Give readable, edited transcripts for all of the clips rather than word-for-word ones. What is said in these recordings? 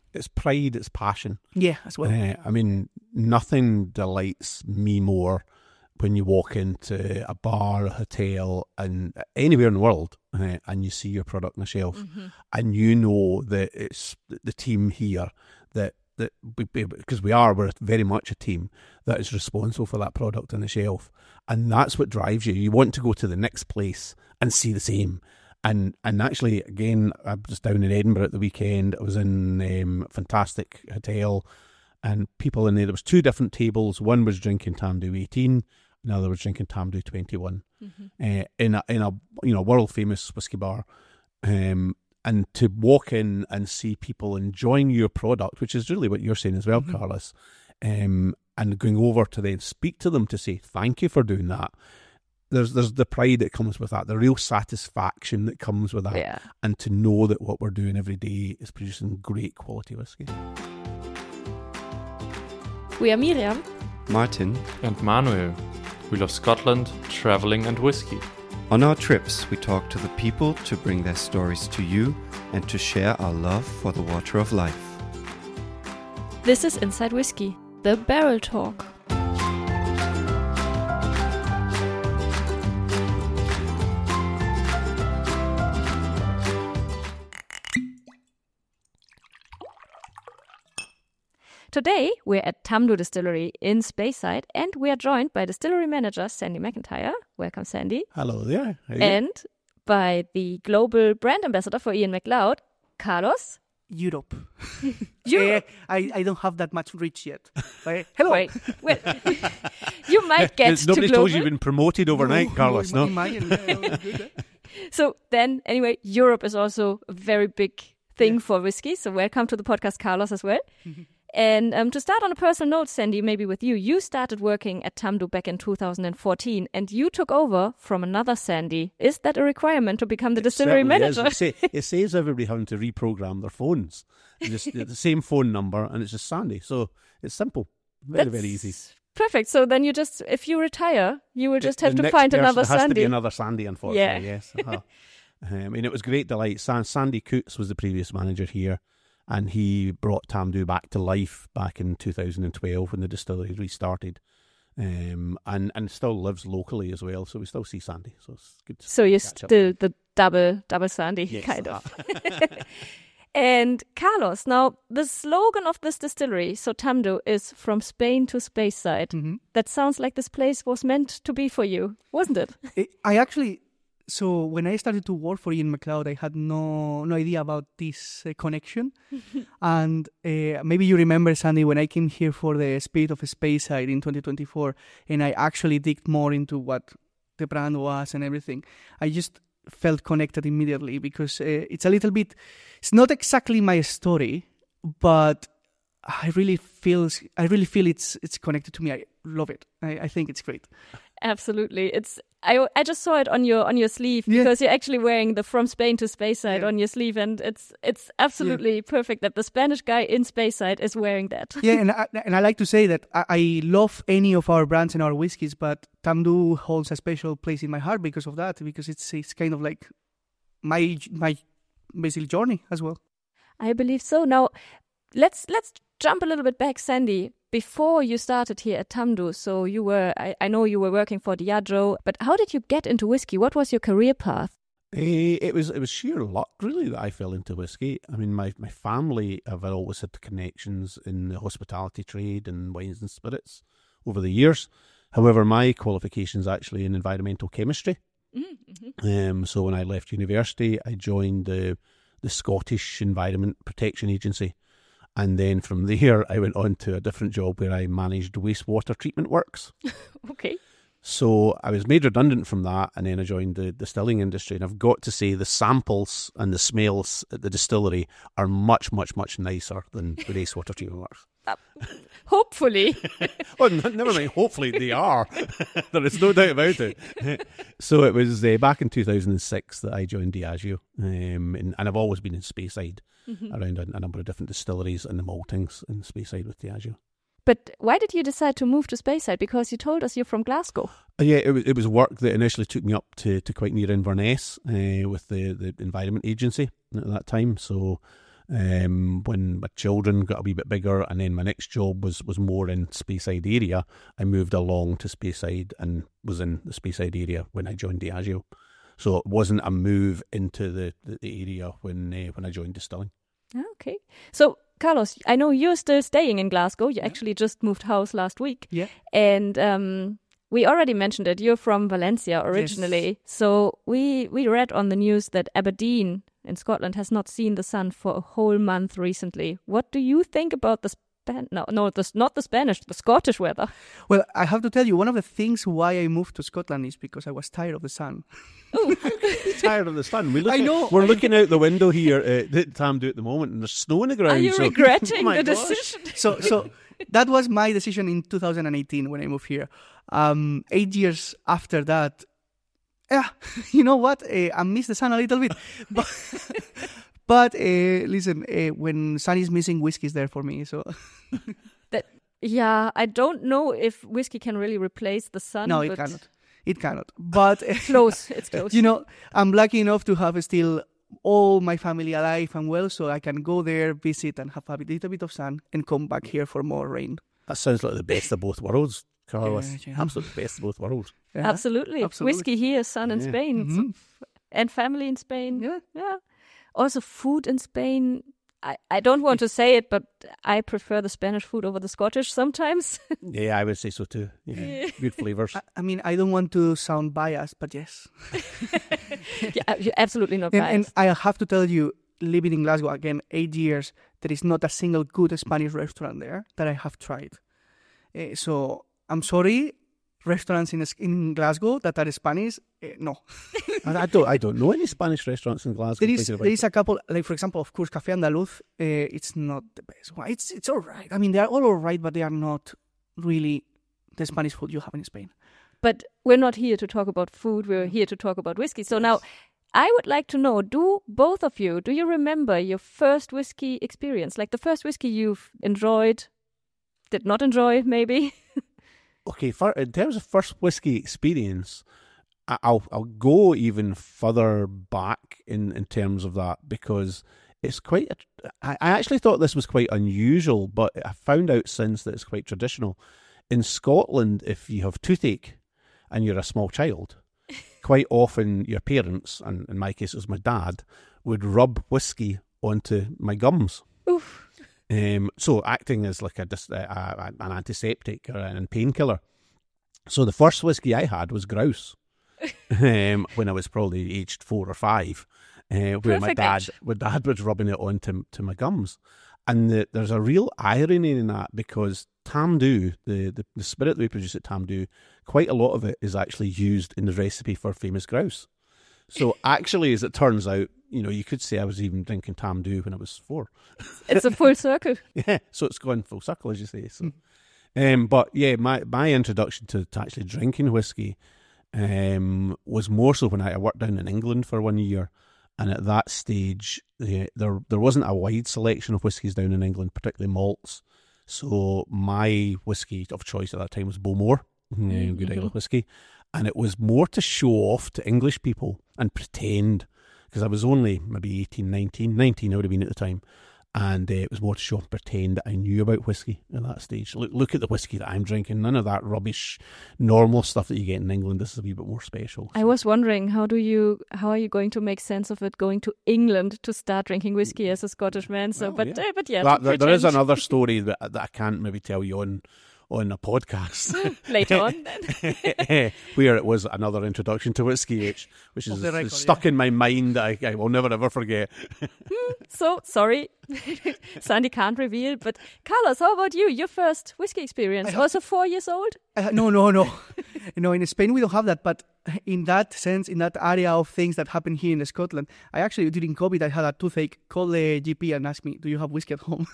it's pride, it's passion. Yeah, as well. I mean, nothing delights me more when you walk into a bar, a hotel, and anywhere in the world, and you see your product on the shelf, and you know that it's the team here that because we're very much a team that is responsible for that product on the shelf, and that's what drives you. You want to go to the next place and see the same. And actually, again, I was down in Edinburgh at the weekend. I was in a fantastic hotel, and people in there. There was two different tables. One was drinking Tamdhu 18, another was drinking Tamdhu 21, in a world famous whiskey bar. And to walk in and see people enjoying your product, which is really what you're saying as well, Carlos, and going over to then speak to them to say thank you for doing that. There's the pride that comes with that, the real satisfaction that comes with that, and to know that what we're doing every day is producing great quality whiskey. We are Miriam, Martin, and Manuel. We love Scotland, travelling and whiskey. On our trips, we talk to the people to bring their stories to you and to share our love for the water of life. This is Inside Whiskey, the Barrel Talk. Today, we're at Tamdhu Distillery in Speyside, and we are joined by distillery manager Sandy McIntyre. Welcome, Sandy. Hello there. And by the global brand ambassador for Ian McLeod, Carlos. Europe. Europe. I don't have that much reach yet. Hello. Wait. Well, you might get to global. Nobody told you've been promoted overnight, Carlos, no? So then, anyway, Europe is also a very big thing for whiskey. So welcome to the podcast, Carlos, as well. And to start on a personal note, Sandy, maybe with you, you started working at Tamdhu back in 2014, and you took over from another Sandy. Is that a requirement to become the distillery manager? It saves everybody having to reprogram their phones. Just the same phone number, and it's just Sandy. So it's simple, very easy. Perfect. So then if you retire, you will just have to find another Sandy. There has to be another Sandy, unfortunately. Yeah. Yes. I mean, it was great delight. Sandy Coots was the previous manager here. And he brought Tamdhu back to life back in 2012 when the distillery restarted, and still lives locally as well. So we still see Sandy. So it's good. So you're still the double Sandy, yes, kind of. And Carlos, now the slogan of this distillery, so Tamdhu, is from Spain to Speyside. That sounds like this place was meant to be for you, wasn't it? So when I started to work for Ian McLeod, I had no idea about this connection. And maybe you remember, Sandy, when I came here for the Spirit of Speyside in 2024, and I actually digged more into what the brand was and everything, I just felt connected immediately because it's it's not exactly my story, but I really feel it's connected to me. I love it. I think it's great. Absolutely. I just saw it on your sleeve because you're actually wearing the From Spain to Speyside on your sleeve, and it's absolutely perfect that the Spanish guy in Speyside is wearing that. Yeah, and I like to say that I love any of our brands and our whiskies, but Tamdhu holds a special place in my heart because of that, because it's kind of like my basically journey as well. I believe so. Now, let's jump a little bit back, Sandy. Before you started here at Tamdhu, so I know you were working for Diageo, but how did you get into whiskey? What was your career path? It was sheer luck, really, that I fell into whiskey. I mean, my family have always had connections in the hospitality trade and wines and spirits over the years. However, my qualification's actually in environmental chemistry. So when I left university, I joined the Scottish Environment Protection Agency. And then from there, I went on to a different job where I managed wastewater treatment works. Okay. So I was made redundant from that, and then I joined the distilling industry. And I've got to say, the samples and the smells at the distillery are much, much, much nicer than the wastewater treatment works. Hopefully. Well, never mind. Hopefully they are. There is no doubt about it. So it was back in 2006 that I joined Diageo, and I've always been in Speyside around a number of different distilleries and the maltings in Speyside with Diageo. But why did you decide to move to Speyside? Because you told us you're from Glasgow. Yeah, it was work that initially took me up to quite near Inverness with the Environment Agency at that time. So When my children got a wee bit bigger, and then my next job was more in Speyside area, I moved along to Speyside and was in the Speyside area when I joined Diageo. So it wasn't a move into the area when I joined distilling. Okay. So, Carlos, I know you're still staying in Glasgow. You actually just moved house last week. Yeah. And we already mentioned it. You're from Valencia originally. Yes. So we read on the news that Aberdeen in Scotland has not seen the sun for a whole month recently. What do you think about the not the Spanish, the Scottish weather? Well, I have to tell you, one of the things why I moved to Scotland is because I was tired of the sun. Oh, Tired of the sun. I know. We're looking out the window here at Tamdhu at the moment, and there's snow on the ground. are you so, regretting my the gosh. decision? So that was my decision in 2018 when I moved here. 8 years after that, you know what? I miss the sun a little bit. But listen, when sun is missing, whiskey is there for me. So Yeah, I don't know if whiskey can really replace the sun. no, it but cannot. It cannot. But Close, it's close. you know, I'm lucky enough to have still all my family alive and well, so I can go there, visit, and have a little bit of sun, and come back here for more rain. That sounds like the best of both worlds, Carlos. Yeah. Absolute best of both worlds. Yeah. Absolutely. Whiskey here, sun in Yeah. Spain, Mhm. and family in Spain. Yeah. Also, food in Spain. I don't want to say it, but I prefer the Spanish food over the Scottish sometimes. Yeah, I would say so too. Yeah. Good flavours. I mean, I don't want to sound biased, but yes. Yeah, you're absolutely not And biased. I have to tell you, living in Glasgow, again, 8 years, there is not a single good Spanish restaurant there that I have tried. So I'm sorry, restaurants in Glasgow that are Spanish, no. I don't know any Spanish restaurants in Glasgow. There is a couple, like for example, of course, Café Andaluz. It's not the best one. It's all right. I mean, they are all right, but they are not really the Spanish food you have in Spain. But we're not here to talk about food. We're here to talk about whiskey. So now, I would like to know, do you remember your first whiskey experience? Like the first whiskey you've enjoyed, did not enjoy, maybe? Okay, in terms of first whiskey experience, I'll go even further back in terms of that, because it's quite. I actually thought this was quite unusual, but I found out since that it's quite traditional. In Scotland, if you have toothache and you're a small child, quite often your parents, and in my case it was my dad, would rub whiskey onto my gums. Oof. So acting as like an antiseptic or a painkiller. So the first whiskey I had was Grouse, when I was probably aged 4 or 5, where my dad was rubbing it onto my gums. And there's a real irony in that, because Tamdhu, the spirit that we produce at Tamdhu, quite a lot of it is actually used in the recipe for famous grouse. So actually, as it turns out, you could say I was even drinking Tamdhu when I was 4. It's a full circle. Yeah, so it's gone full circle, as you say. So, but yeah, my introduction to actually drinking whiskey was more so when I worked down in England for 1 year. And at that stage, there wasn't a wide selection of whiskies down in England, particularly malts. So my whiskey of choice at that time was Bowmore, Good Isle whiskey. And it was more to show off to English people and pretend, because I was only maybe 18, 19 I would have been at the time. And it was more to show and pretend that I knew about whiskey at that stage. Look at the whiskey that I'm drinking. None of that rubbish, normal stuff that you get in England. This is a wee bit more special. I was wondering, how are you going to make sense of it going to England to start drinking whiskey as a Scottish man? So, Well, but yeah, there is another story that I can't maybe tell you on a podcast later on then. where it was another introduction to whiskey, which is the record, stuck in my mind that I will never ever forget. So, sorry, Sandy can't reveal, but Carlos, how about you? Your first whiskey experience? Also 4 years old? No. No, in Spain we don't have that, but in that sense, in that area of things that happen here in Scotland, I actually, during COVID, I had a toothache, called the GP and asked me, do you have whiskey at home?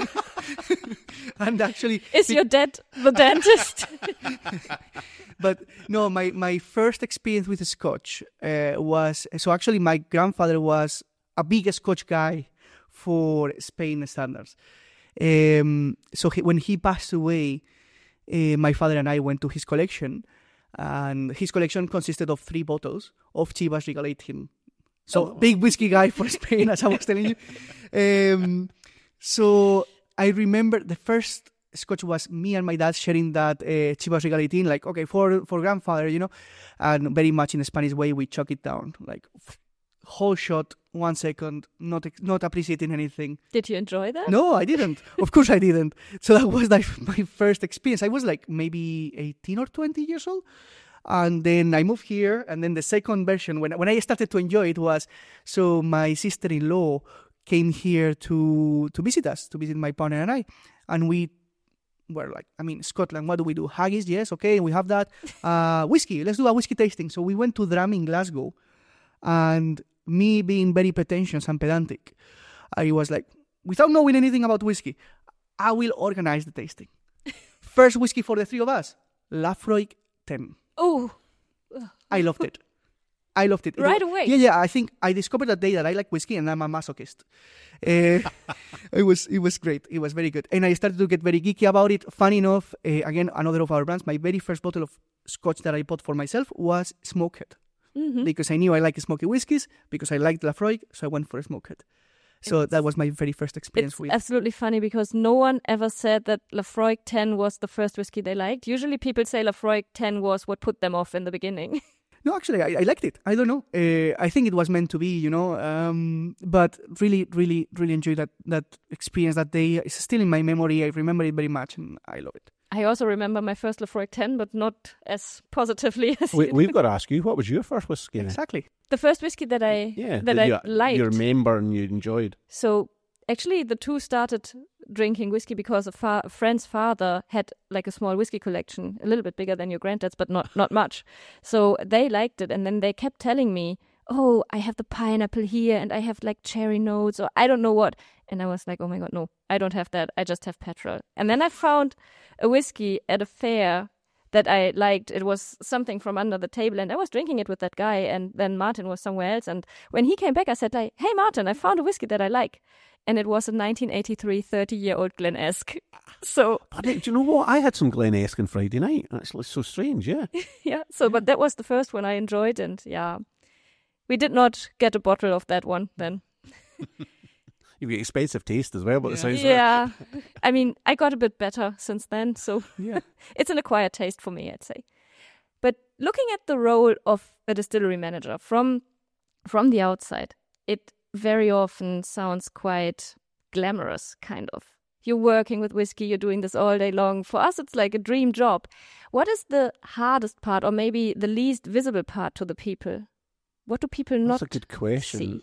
And actually... Is your dad the dentist? But no, my first experience with Scotch was... So actually my grandfather was a big Scotch guy for Spain standards. So when he passed away, my father and I went to his collection, and his collection consisted of 3 bottles of Chivas Regal 18. So big whiskey guy for Spain, as I was telling you. So I remember the first Scotch was me and my dad sharing that Chivas Regal 18, like, okay, for grandfather, and very much in the Spanish way, we chuck it down, like whole shot, 1 second, not appreciating anything. Did you enjoy that? No, I didn't. Of course I didn't. So that was like my first experience. I was like maybe 18 or 20 years old. And then I moved here, and then the second version, when I started to enjoy it, was, so my sister-in-law came here to visit us, to visit my partner and I. And we were like, Scotland, what do we do? Haggis, yes, okay, we have that. Whiskey, let's do a whiskey tasting. So we went to Dram in Glasgow, and me being very pretentious and pedantic, I was like, without knowing anything about whiskey, I will organize the tasting. First whiskey for the three of us, Laphroaig 10. Oh, I loved it. Right away. Yeah. I think I discovered that day that I like whiskey and I'm a masochist. It was great. It was very good. And I started to get very geeky about it. Funny enough, again, another of our brands, my very first bottle of Scotch that I bought for myself was Smokehead. Mm-hmm. Because I knew I liked smoky whiskies, because I liked Laphroaig, so I went for a Smokehead. So that was my very first experience with it. It's absolutely funny because no one ever said that Laphroaig 10 was the first whiskey they liked. Usually people say Laphroaig 10 was what put them off in the beginning. No, actually, I liked it. I don't know. I think it was meant to be, but really, really, really enjoyed that experience that day. It's still in my memory. I remember it very much and I love it. I also remember my first Laphroaig 10, but not as positively as We've got to ask you, what was your first whiskey? Exactly. The first whiskey that I liked. You remember and you enjoyed. So actually the two started drinking whiskey because a friend's father had like a small whiskey collection, a little bit bigger than your granddad's, but not much. So they liked it, and then they kept telling me, oh, I have the pineapple here and I have like cherry notes or I don't know what. And I was like, oh my God, no, I don't have that. I just have petrol. And then I found a whiskey at a fair that I liked. It was something from under the table and I was drinking it with that guy, and then Martin was somewhere else. And when he came back, I said like, hey Martin, I found a whiskey that I like. And it was a 1983 30-year-old Glen Esk. So, do you know what? I had some Glen Esk on Friday night. Actually, so strange, yeah. Yeah, so but that was the first one I enjoyed, and yeah, we did not get a bottle of that one then. You've got expensive taste as well, but it sounds yeah. I mean, I got a bit better since then, so yeah. It's an acquired taste for me, I'd say. But looking at the role of a distillery manager from the outside, it very often sounds quite glamorous, kind of. You're working with whiskey, you're doing this all day long. For us, it's like a dream job. What is the hardest part, or maybe the least visible part to the people? What do people not see? That's a good question.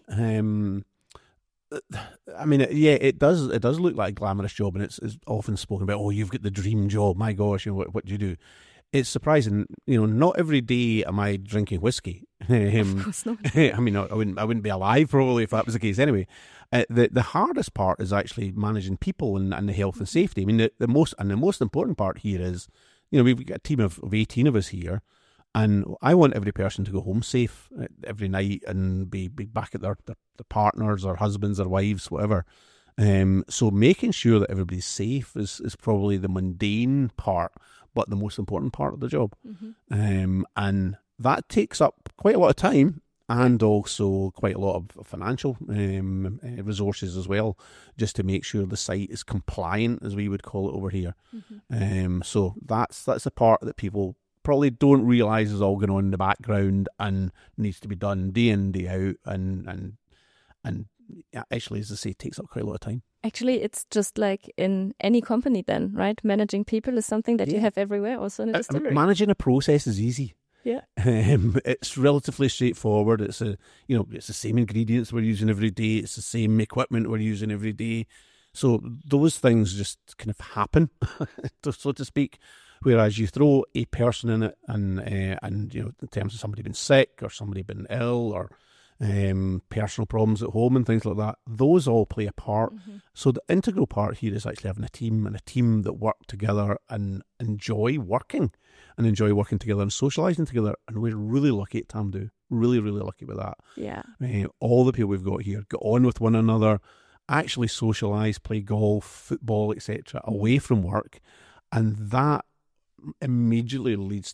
I mean, yeah, it does look like a glamorous job, and it's often spoken about, oh, you've got the dream job, my gosh, what do you do? It's surprising, not every day am I drinking whiskey. Of course not. I mean, I wouldn't be alive probably if that was the case anyway. The hardest part is actually managing people and the health and safety. I mean, the most important part here is, we've got a team of 18 of us here, and I want every person to go home safe every night and be back at their partners or husbands or wives, whatever. So making sure that everybody's safe is probably the mundane part, but the most important part of the job. Mm-hmm. And that takes up quite a lot of time and also quite a lot of financial resources as well, just to make sure the site is compliant, as we would call it over here. Mm-hmm. So that's the part that people probably don't realise is all going on in the background and needs to be done day in, day out, and actually, as I say, it takes up quite a lot of time. Actually, it's just like in any company then, right? Managing people is something that you have everywhere, also in a distillery. Managing a process is easy. Yeah. It's relatively straightforward. It's it's the same ingredients we're using every day. It's the same equipment we're using every day. So those things just kind of happen, so to speak. Whereas you throw a person in it, and in terms of somebody being sick or somebody being ill or personal problems at home and things like that, those all play a part. Mm-hmm. So the integral part here is actually having a team that work together and enjoy working together and socialising together. And we're really lucky at Tamdhu, really, really lucky with that. Yeah. All the people we've got here get on with one another, actually socialise, play golf, football, etc. away from work, and that immediately leads to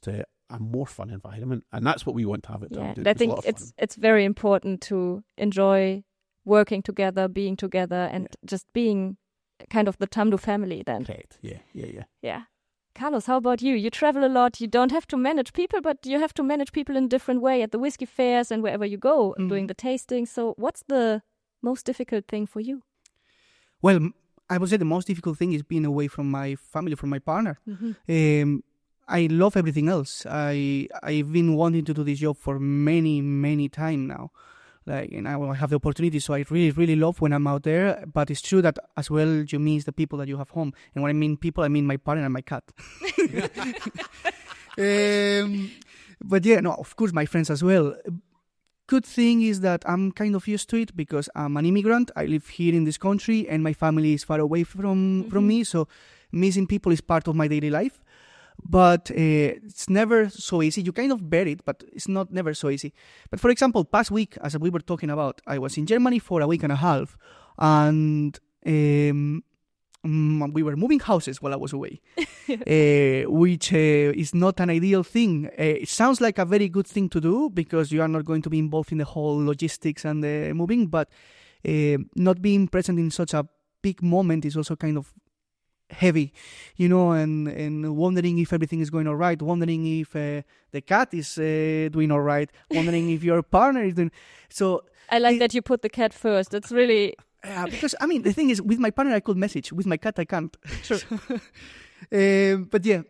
a more fun environment, and that's what we want to have at Yeah, Tamdhu. I think it's very important to enjoy working together, being together, and just being kind of the Tamdhu family then. Correct. Yeah. Yeah. Carlos, how about you? You travel a lot. You don't have to manage people, but you have to manage people in a different way at the whiskey fairs and wherever you go, doing the tasting. So what's the most difficult thing for you? Well, I would say the most difficult thing is being away from my family, from my partner. I love everything else. I've been wanting to do this job for many time now. And I have the opportunity, so I really love when I'm out there. But it's true that as well you miss the people that you have home. And when I mean people, I mean my partner and my cat. But yeah, no, of course my friends as well. Good thing is that I'm kind of used to it because I'm an immigrant. I live here in this country and my family is far away from me. So missing people is part of my daily life. But it's never so easy. You kind of bear it, but it's not never so easy. But for example, past week, as we were talking about, I was in Germany for a week and a half, and we were moving houses while I was away, which is not an ideal thing. It sounds like a very good thing to do because you are not going to be involved in the whole logistics and the moving, but not being present in such a big moment is also kind of heavy, and wondering if everything is going all right, wondering if the cat is doing all right, wondering if your partner is doing. So I like that you put the cat first. It's really because I mean the thing is, with my partner I could message, with my cat I can't. true. But yeah,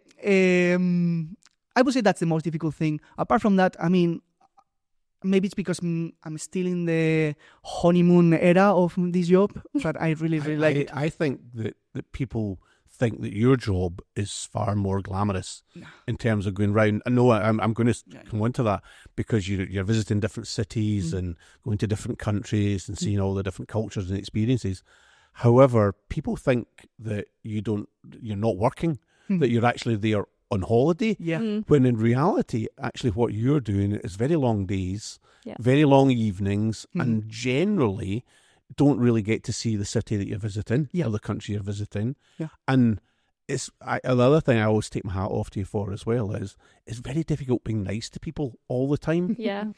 I would say that's the most difficult thing. Apart from that, I mean, maybe it's because I'm still in the honeymoon era of this job, but I really like it. I think that people think that your job is far more glamorous in terms of going round. I know I'm going to come on to that because you're visiting different cities and going to different countries and seeing all the different cultures and experiences. However, people think that you're not working, that you're actually there on holiday, when in reality, actually what you're doing is very long days, very long evenings, and generally don't really get to see the city that you're visiting or the country you're visiting. And the other thing I always take my hat off to you for as well is it's very difficult being nice to people all the time.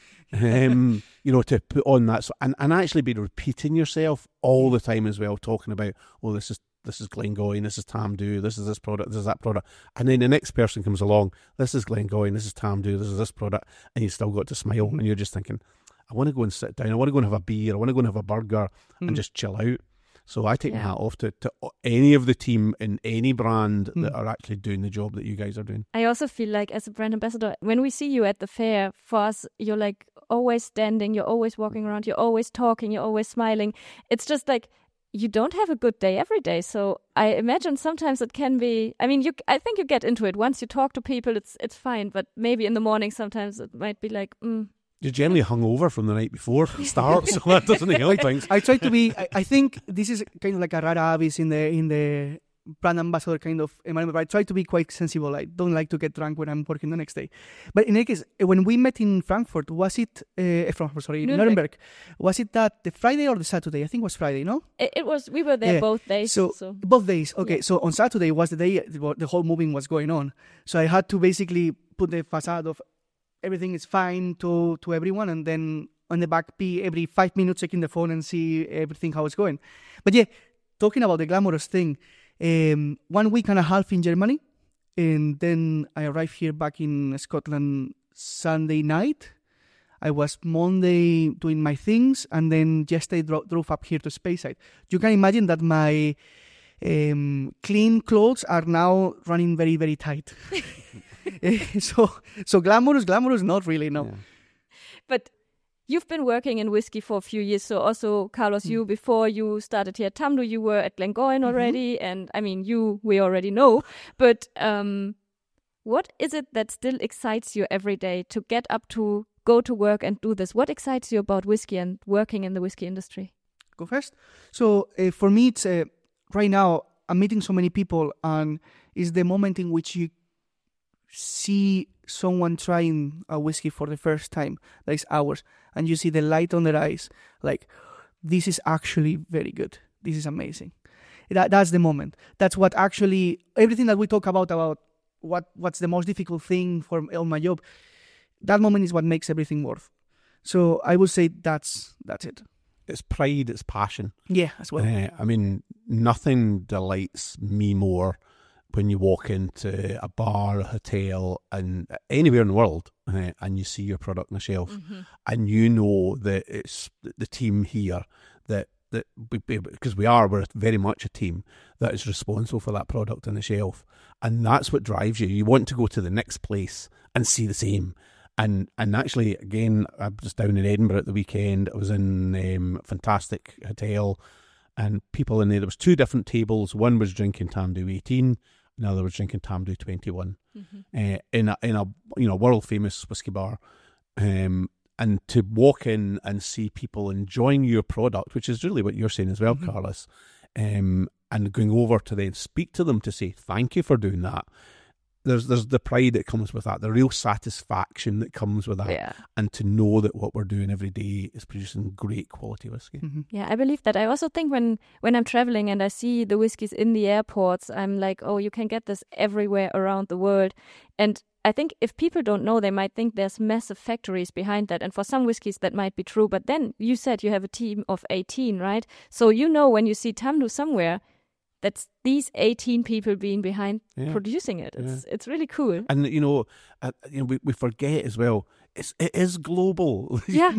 To put on that, and actually be repeating yourself all the time as well, talking about, this is Glengoyne, this is Tamdhu, this is this product, this is that product. And then the next person comes along, this is Glengoyne, this is Tamdhu, this is this product, and you still got to smile and you're just thinking, I want to go and sit down, I want to go and have a beer, I want to go and have a burger and just chill out. So I take my hat off to any of the team in any brand that are actually doing the job that you guys are doing. I also feel like as a brand ambassador, when we see you at the fair, for us, you're like always standing, you're always walking around, you're always talking, you're always smiling. It's just like, you don't have a good day every day. So I imagine sometimes it can be, I mean, I think you get into it. Once you talk to people, it's fine. But maybe in the morning, sometimes it might be like, You're generally hungover from the night before it starts, so that doesn't help things. I try to be, I think this is kind of like a rara avis in the brand ambassador kind of environment, but I try to be quite sensible. I don't like to get drunk when I'm working the next day. But in any case, when we met in Frankfurt, was it, Nuremberg, was it that the Friday or the Saturday? I think it was Friday, no? It was, we were there both days. So both days, okay. Yeah. So on Saturday was the day the whole moving was going on. So I had to basically put the facade of everything is fine to everyone, and then on the back be every 5 minutes checking the phone and see everything how it's going. But yeah, talking about the glamorous thing, 1 week and a half in Germany, and then I arrived here back in Scotland Sunday night. I was Monday doing my things, and then yesterday drove up here to Speyside. You can imagine that my clean clothes are now running very, very tight. So glamorous, not really, no. Yeah. But you've been working in whiskey for a few years. So also, Carlos, you, before you started here at Tamdhu, you were at Glengoyne already. And I mean, we already know. But what is it that still excites you every day to get up to go to work and do this? What excites you about whiskey and working in the whiskey industry? Go first. So for me, it's right now, I'm meeting so many people, and it's the moment in which you see someone trying a whiskey for the first time, that is ours, and you see the light on their eyes, like, this is actually very good, this is amazing. That's the moment. That's what actually, everything that we talk about what's the most difficult thing on my job. That moment is what makes everything worth. So I would say that's it. It's pride, it's passion. Yeah, as well. I mean, nothing delights me more when you walk into a bar, a hotel, and anywhere in the world, and you see your product on the shelf, and you know that it's the team here that because we're very much a team that is responsible for that product on the shelf, and that's what drives you. You want to go to the next place and see the same. And actually, again, I was down in Edinburgh at the weekend. I was in a fantastic hotel, and people in there. There was 2 different tables. One was drinking Tamdhu 18. Another was drinking Tamdhu 21 in a world famous whiskey bar, and to walk in and see people enjoying your product, which is really what you're saying as well, Carlos, and going over to then speak to them to say thank you for doing that. There's the pride that comes with that, the real satisfaction that comes with that, and to know that what we're doing every day is producing great quality whiskey. Yeah, I believe that. I also think when I'm traveling and I see the whiskies in the airports, I'm like, oh, you can get this everywhere around the world. And I think if people don't know, they might think there's massive factories behind that. And for some whiskies, that might be true. But then you said you have a team of 18, right? So you know when you see Tamdhu somewhere, that's these 18 people being behind producing it. It's really cool. And we forget as well. It is global. Yeah.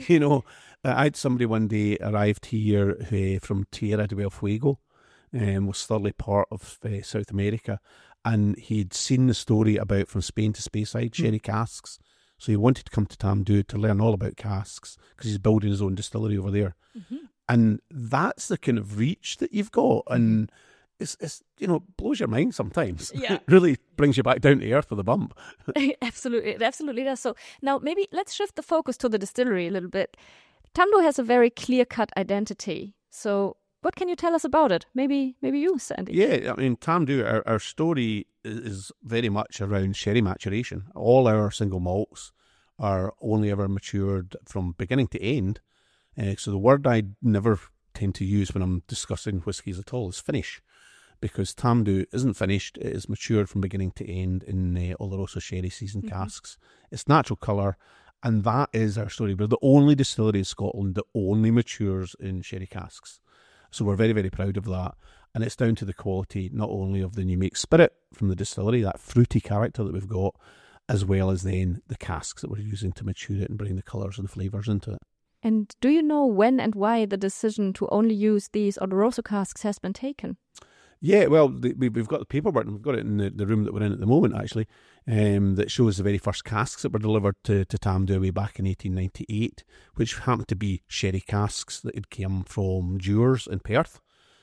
I had somebody one day arrived here from Tierra del Fuego, was thoroughly part of South America, and he'd seen the story about from Spain to Speyside sherry casks. So he wanted to come to Tamdhu to learn all about casks because he's building his own distillery over there. And that's the kind of reach that you've got, and it's blows your mind sometimes. Yeah. It really brings you back down to earth with a bump. Absolutely, it absolutely does. So now maybe let's shift the focus to the distillery a little bit. Tamdhu has a very clear-cut identity. So what can you tell us about it? Maybe you, Sandy. Yeah, I mean, Tamdhu, our story is very much around sherry maturation. All our single malts are only ever matured from beginning to end. So the word I never tend to use when I'm discussing whiskies at all is finish, because Tamdhu isn't finished. It is matured from beginning to end in Oloroso sherry seasoned casks. It's natural colour, and that is our story. We're the only distillery in Scotland that only matures in sherry casks. So we're very, very proud of that. And it's down to the quality not only of the new make spirit from the distillery, that fruity character that we've got, as well as then the casks that we're using to mature it and bring the colours and the flavours into it. And do you know when and why the decision to only use these Oloroso casks has been taken? Yeah, well, we've got the paperwork, and we've got it in the room that we're in at the moment, actually, that shows the very first casks that were delivered to Tamdhu way back in 1898, which happened to be sherry casks that had come from Dewars in Perth.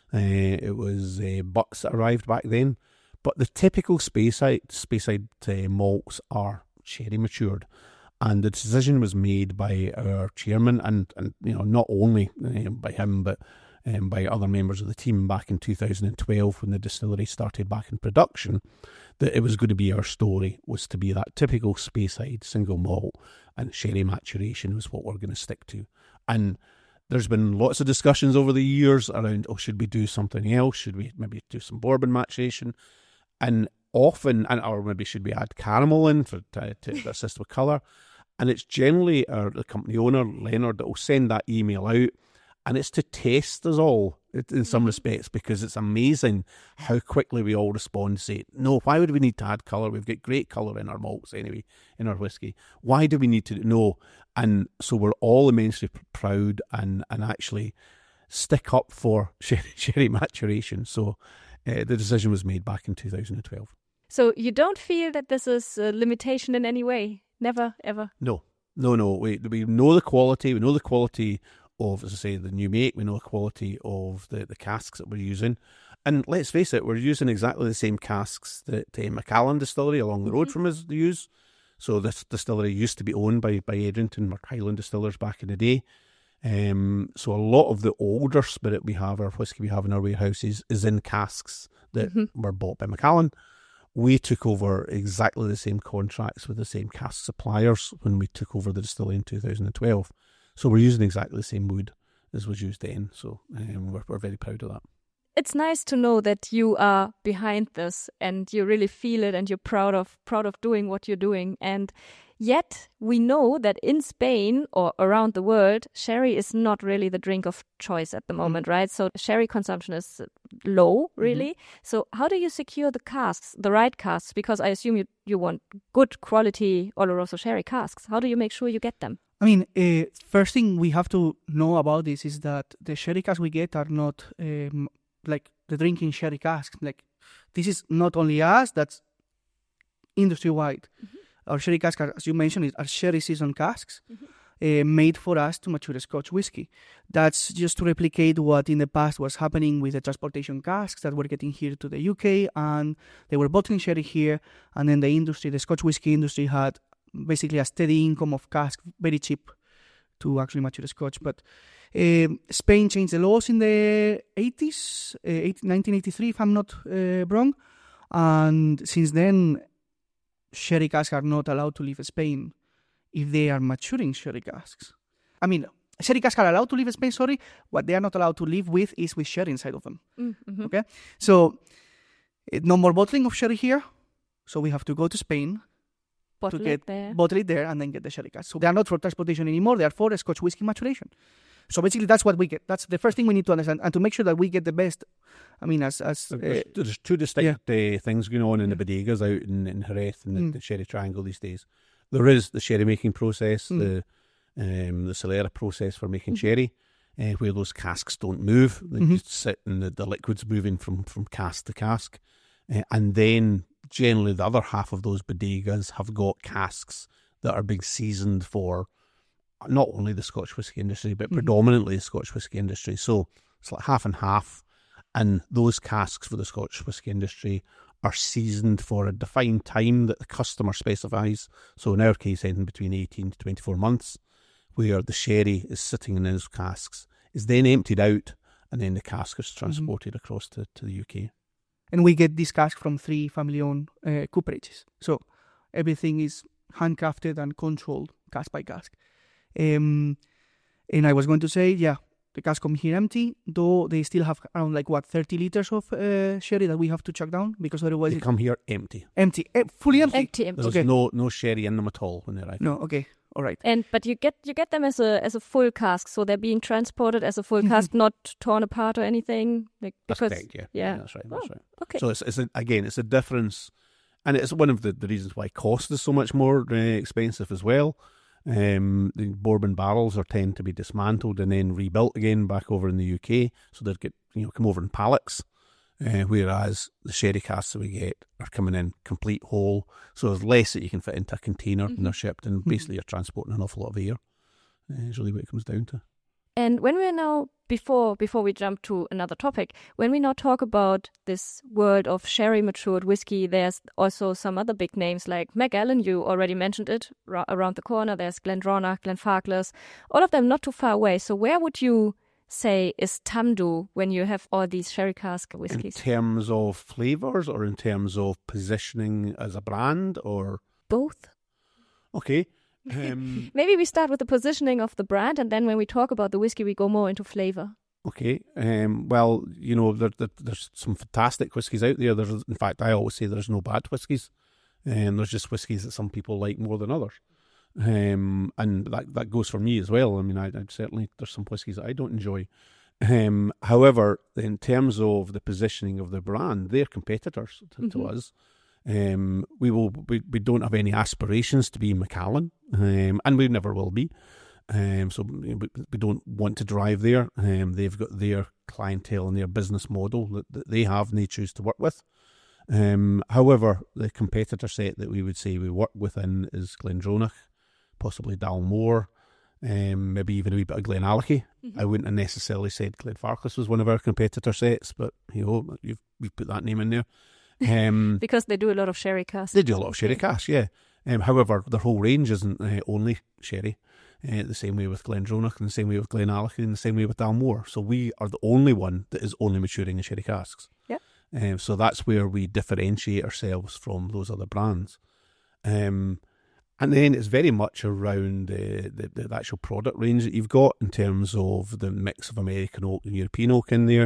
It was butts that arrived back then. But the typical Speyside malts are sherry matured. And the decision was made by our chairman, and not only by him, but by other members of the team back in 2012 when the distillery started back in production, that it was going to be our story, was to be that typical Speyside single malt, and sherry maturation was what we're going to stick to. And there's been lots of discussions over the years around, should we do something else? Should we maybe do some bourbon maturation? And often, or maybe should we add caramel in to assist with colour? And it's generally the company owner, Leonard, that will send that email out. And it's to test us all in some respects, because it's amazing how quickly we all respond and say, no, why would we need to add colour? We've got great colour in our malts anyway, in our whiskey. Why do we need to know? And so we're all immensely proud and actually stick up for sherry maturation. So the decision was made back in 2012. So you don't feel that this is a limitation in any way? Never, ever? No. We know the quality. We know the quality of, as I say, the new make. We know the quality of the casks that we're using. And let's face it, we're using exactly the same casks that Macallan Distillery along the road from us use. So this distillery used to be owned by Edrington or Highland Distillers back in the day. So a lot of the older spirit we have, our whiskey we have in our warehouses, is in casks that were bought by Macallan. We took over exactly the same contracts with the same cask suppliers when we took over the distillery in 2012. So we're using exactly the same wood as was used then. So we're very proud of that. it's nice to know that you are behind this and you really feel it and you're proud of doing what you're doing. And yet we know that in Spain or around the world, sherry is not really the drink of choice at the moment, right? So sherry consumption is low, really. So how do you secure the casks, the right casks? Because I assume you want good quality Oloroso sherry casks. How do you make sure you get them? I mean, first thing we have to know about this is that the sherry casks we get are not like the drinking sherry casks. Like, this is not only us, that's industry-wide. Our sherry casks, as you mentioned, are sherry season casks made for us to mature Scotch whiskey. That's just to replicate what in the past was happening with the transportation casks that were getting here to the UK, and they were bottling sherry here, and then the Scotch whiskey industry had basically a steady income of casks, very cheap to actually mature Scotch. But Spain changed the laws in the 80s, 1983, if I'm not wrong. And since then, sherry casks are not allowed to leave Spain if they are maturing sherry casks. I mean, sherry casks are allowed to leave Spain, sorry. What they are not allowed to leave with is with sherry inside of them. Okay? So, no more bottling of sherry here. So we have to go to Spain, bottle it there, and then get the sherry cask. So they are not for transportation anymore. They are for Scotch whiskey maturation. So basically, that's what we get. That's the first thing we need to understand, and to make sure that we get the best. I mean, there's two distinct things going on in the bodegas out in Jerez and the Sherry Triangle these days. There is the sherry making process, the Solera process for making sherry, where those casks don't move; they just sit and the liquid's moving from cask to cask, and then generally the other half of those bodegas have got casks that are being seasoned for not only the Scotch whisky industry, but predominantly the Scotch whisky industry. So it's like half and half. And those casks for the Scotch whisky industry are seasoned for a defined time that the customer specifies. So in our case, anything between 18 to 24 months, where the sherry is sitting in those casks, is then emptied out, and then the cask is transported across to the UK. And we get this cask from 3 family-owned cooperages. So everything is handcrafted and controlled, cask by cask. And I was going to say, the casks come here empty, though they still have around 30 liters of sherry that we have to chuck down, because otherwise they come here empty. Fully empty. Empty. There's no sherry in them at all when they arrive. No, okay, all right. But you get them as a full cask, so they're being transported as a full cask, not torn apart or anything. That's correct. Yeah, that's right. Okay. So it's a difference, and it's one of the reasons why cost is so much more expensive as well. The bourbon barrels tend to be dismantled and then rebuilt again back over in the UK, so they come over in pallets, whereas the sherry casks that we get are coming in complete whole, so there's less that you can fit into a container when they're shipped, and basically you're transporting an awful lot of air. Is really what it comes down to. And when we're now, before we jump to another topic, when we now talk about this world of sherry matured whiskey, there's also some other big names like Macallan, you already mentioned it, around the corner. There's Glendronach, Glenfarclas, all of them not too far away. So where would you say is Tamdhu when you have all these sherry cask whiskies? In terms of flavours or in terms of positioning as a brand, or? Both. Okay. Maybe we start with the positioning of the brand, and then when we talk about the whiskey, we go more into flavour. Okay. Well, there's some fantastic whiskies out there. In fact, I always say there's no bad whiskies. There's just whiskies that some people like more than others. And that goes for me as well. I mean, I certainly, there's some whiskies that I don't enjoy. However, in terms of the positioning of the brand, they're competitors to us. We don't have any aspirations to be Macallan, and we never will be. So we don't want to drive there. They've got their clientele and their business model that they have and they choose to work with. However, the competitor set that we would say we work within is Glendronach, possibly Dalmore, maybe even a wee bit of Glenallachie. I wouldn't have necessarily said Glenfarclas was one of our competitor sets, but you've put that name in there. Because they do a lot of sherry casks. They do a lot of sherry casks, yeah. However, their whole range isn't only sherry. The same way with Glendronach, and the same way with Glenallachie, and the same way with Dalmore. So we are the only one that is only maturing in sherry casks. Yeah. So that's where we differentiate ourselves from those other brands. And then it's very much around the actual product range that you've got in terms of the mix of American oak and European oak in there.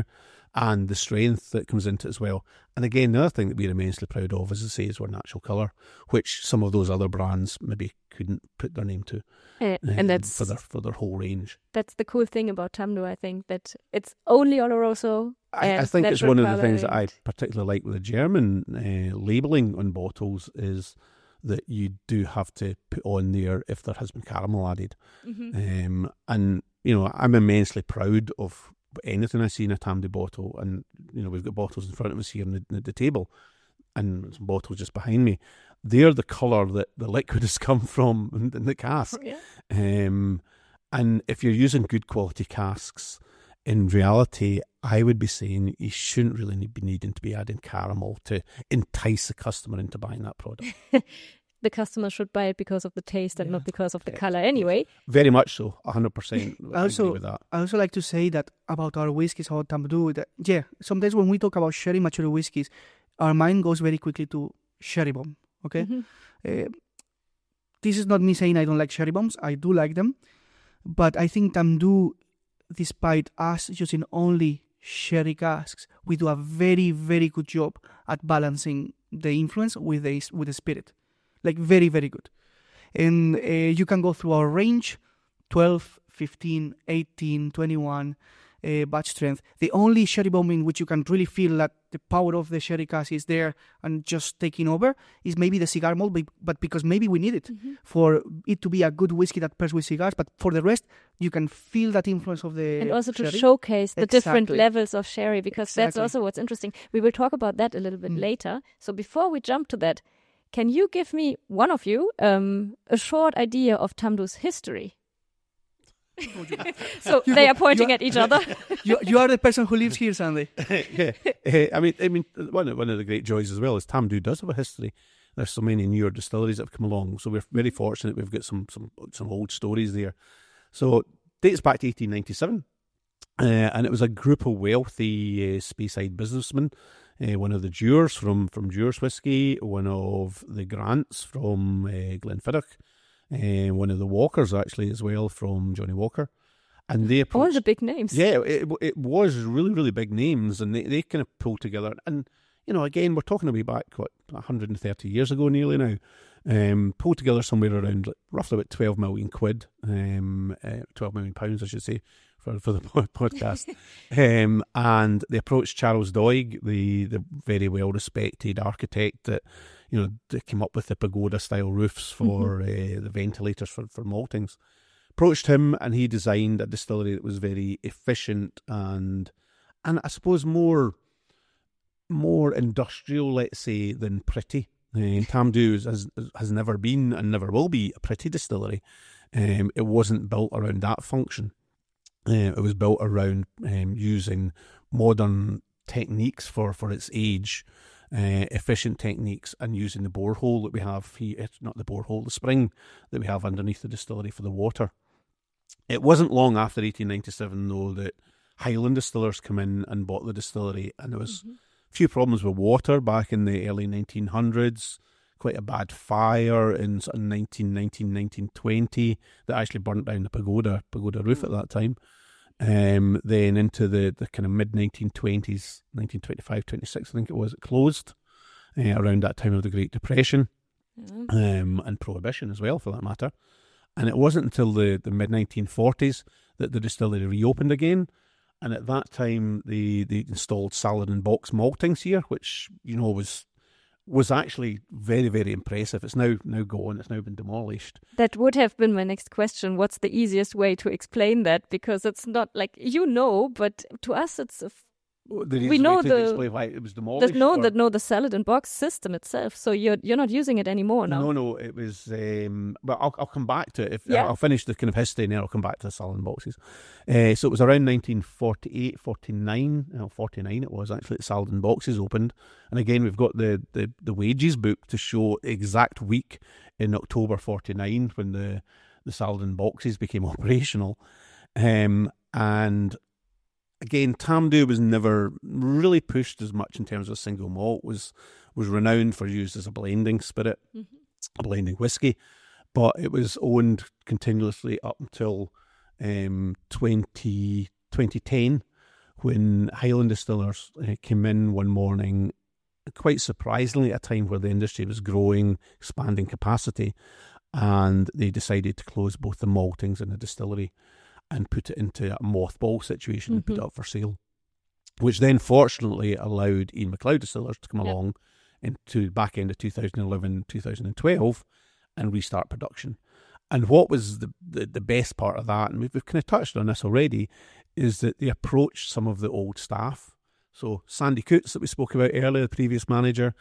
and the strength that comes into it as well. And again, the other thing that we're immensely proud of, as I say, is our natural colour, which some of those other brands maybe couldn't put their name to, and that's for their whole range. That's the cool thing about Tamdhu, I think, that it's only Oloroso. I think it's one of the things that I particularly like with the German labelling on bottles is that you do have to put on there if there has been caramel added. Mm-hmm. And, you know, I'm immensely proud of anything I see in a Tamdhu bottle. And, you know, we've got bottles in front of us here on the table and some bottles just behind me. They're the colour that the liquid has come from in the cask. Yeah. And if you're using good quality casks, in reality, I would be saying you shouldn't really be needing to be adding caramel to entice the customer into buying that product. The customer should buy it because of the taste and not because of the colour anyway. Very much so, 100%. I agree with that. I also like to say that about our whiskies, about Tamdhu, that, sometimes when we talk about sherry mature whiskies, our mind goes very quickly to sherry bomb, okay? Mm-hmm. This is not me saying I don't like sherry bombs. I do like them. But I think Tamdhu, despite us using only sherry casks, we do a very, very good job at balancing the influence with the spirit. Like, very, very good. And you can go through our range, 12, 15, 18, 21 batch strength. The only sherry bomb in which you can really feel that the power of the sherry cask is there and just taking over is maybe the cigar malt, but because maybe we need it for it to be a good whiskey that pairs with cigars. But for the rest, you can feel that influence of the and also sherry. To showcase the different Exactly. levels of sherry, because that's also what's interesting. We will talk about that a little bit later. So before we jump to that, can you give me, one of you, a short idea of Tamdhu's history? So they are pointing at each other. You are the person who lives here, Sandy. I mean, one of the great joys as well is Tamdhu does have a history. There's so many newer distilleries that have come along, so we're very fortunate. We've got some old stories there. So it dates back to 1897, and it was a group of wealthy Speyside businessmen. One of the Dewars from Dewars Whisky, one of the Grants from Glenfiddich, one of the Walkers actually as well from Johnny Walker. And they approached, all the big names. Yeah, it was really, really big names, and they kind of pulled together. And, you know, again, we're talking way back, 130 years ago nearly now, pulled together somewhere around roughly about 12 million quid, 12 million pounds, I should say, for the podcast. And they approached Charles Doig, the very well-respected architect that, you know, that came up with the pagoda-style roofs for the ventilators for maltings. Approached him, and he designed a distillery that was very efficient and I suppose more industrial, let's say, than pretty. Tamdhu has never been and never will be a pretty distillery. It wasn't built around that function. It was built around using modern techniques for its age, efficient techniques, and using the borehole that we have here. It's not the borehole, the spring that we have underneath the distillery for the water. It wasn't long after 1897, though, that Highland distillers come in and bought the distillery, and there was a few problems with water back in the early 1900s. Quite a bad fire in sort of 1919, 1920 that actually burnt down the pagoda roof at that time. Then into the kind of mid-1920s, 1925, 26, I think it was, it closed around that time of the Great Depression and Prohibition as well, for that matter. And it wasn't until the mid-1940s that the distillery reopened again. And at that time, they installed salad and box maltings here, which, you know, was actually very, very impressive. It's now gone. It's now been demolished. That would have been my next question. What's the easiest way to explain that? Because it's not like, you know, but to us it's we know explain why it was demolished. The salad and box system itself. So you're not using it anymore now. No, it was. But I'll come back to it. I'll finish the kind of history and then I'll come back to the salad and boxes. So it was around 1948, 49. 49 it was actually. The salad and boxes opened, and again we've got the wages book to show exact week in October 49 when the salad and boxes became operational, and again, Tamdhu was never really pushed as much in terms of single malt. Was renowned for use as a blending spirit, a blending whiskey, but it was owned continuously up until 2010, when Highland Distillers came in one morning, quite surprisingly, at a time where the industry was growing, expanding capacity, and they decided to close both the maltings and the distillery and put it into a mothball situation and put it up for sale, which then fortunately allowed Ian MacLeod Distillers to come along into back end of 2011, 2012 and restart production. And what was the best part of that, and we've kind of touched on this already, is that they approached some of the old staff. So Sandy Coots that we spoke about earlier, the previous manager,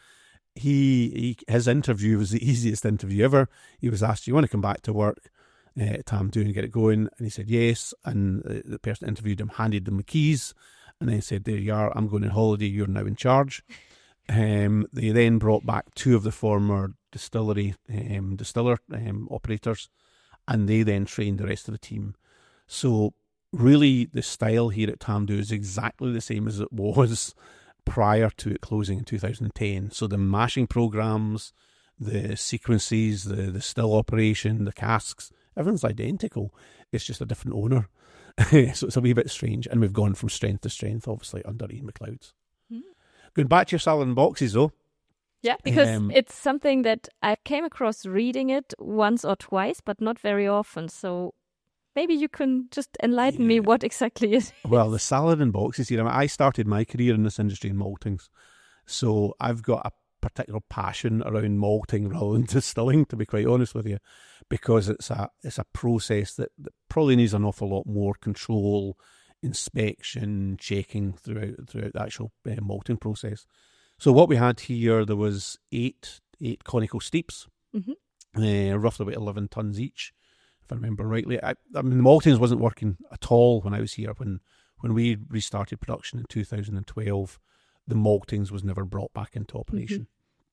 his interview was the easiest interview ever. He was asked, "Do you want to come back to work at Tamdhu and get it going?" And he said yes. And the person that interviewed him handed them the keys, and then said, "There you are. I'm going on holiday. You're now in charge." They then brought back two of the former distiller operators, and they then trained the rest of the team. So really, the style here at Tamdhu is exactly the same as it was prior to it closing in 2010. So the mashing programs, the sequences, the still operation, the casks, everything's identical. It's just a different owner. So it's a wee bit strange. And we've gone from strength to strength, obviously, under Ian MacLeod's. Going back to your salad in boxes, though. Yeah, because it's something that I came across reading it once or twice, but not very often. So maybe you can just enlighten me what exactly it is. Well, the salad in boxes here, I started my career in this industry in maltings. So I've got a particular passion around malting rather than distilling, to be quite honest with you, because it's a process that probably needs an awful lot more control, inspection, checking throughout the actual malting process. So what we had here, there was eight conical steeps, roughly about 11 tonnes each, if I remember rightly. I mean, the maltings wasn't working at all when I was here. When we restarted production in 2012, the maltings was never brought back into operation.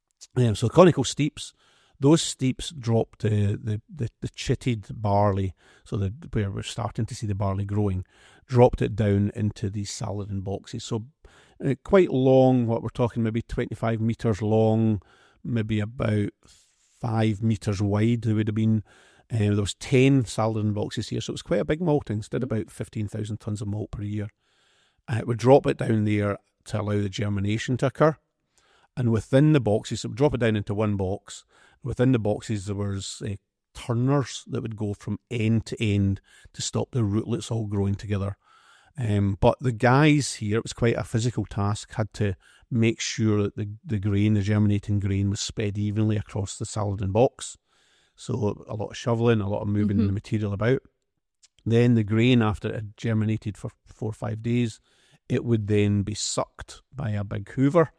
So conical steeps, those steeps dropped the chitted barley, so where we're starting to see the barley growing, dropped it down into these salad in boxes. So quite long, what we're talking, maybe 25 metres long, maybe about 5 metres wide they would have been. There was 10 salad in boxes here, so it was quite a big malting. Did about 15,000 tonnes of malt per year. We'd drop it down there to allow the germination to occur. And within the boxes, so we'd drop it down into one box. Within the boxes, there was turners that would go from end to end to stop the rootlets all growing together. But the guys here, it was quite a physical task, had to make sure that the grain, the germinating grain, was spread evenly across the salad in box. So a lot of shoveling, a lot of moving the material about. Then the grain, after it had germinated for 4 or 5 days, it would then be sucked by a big hoover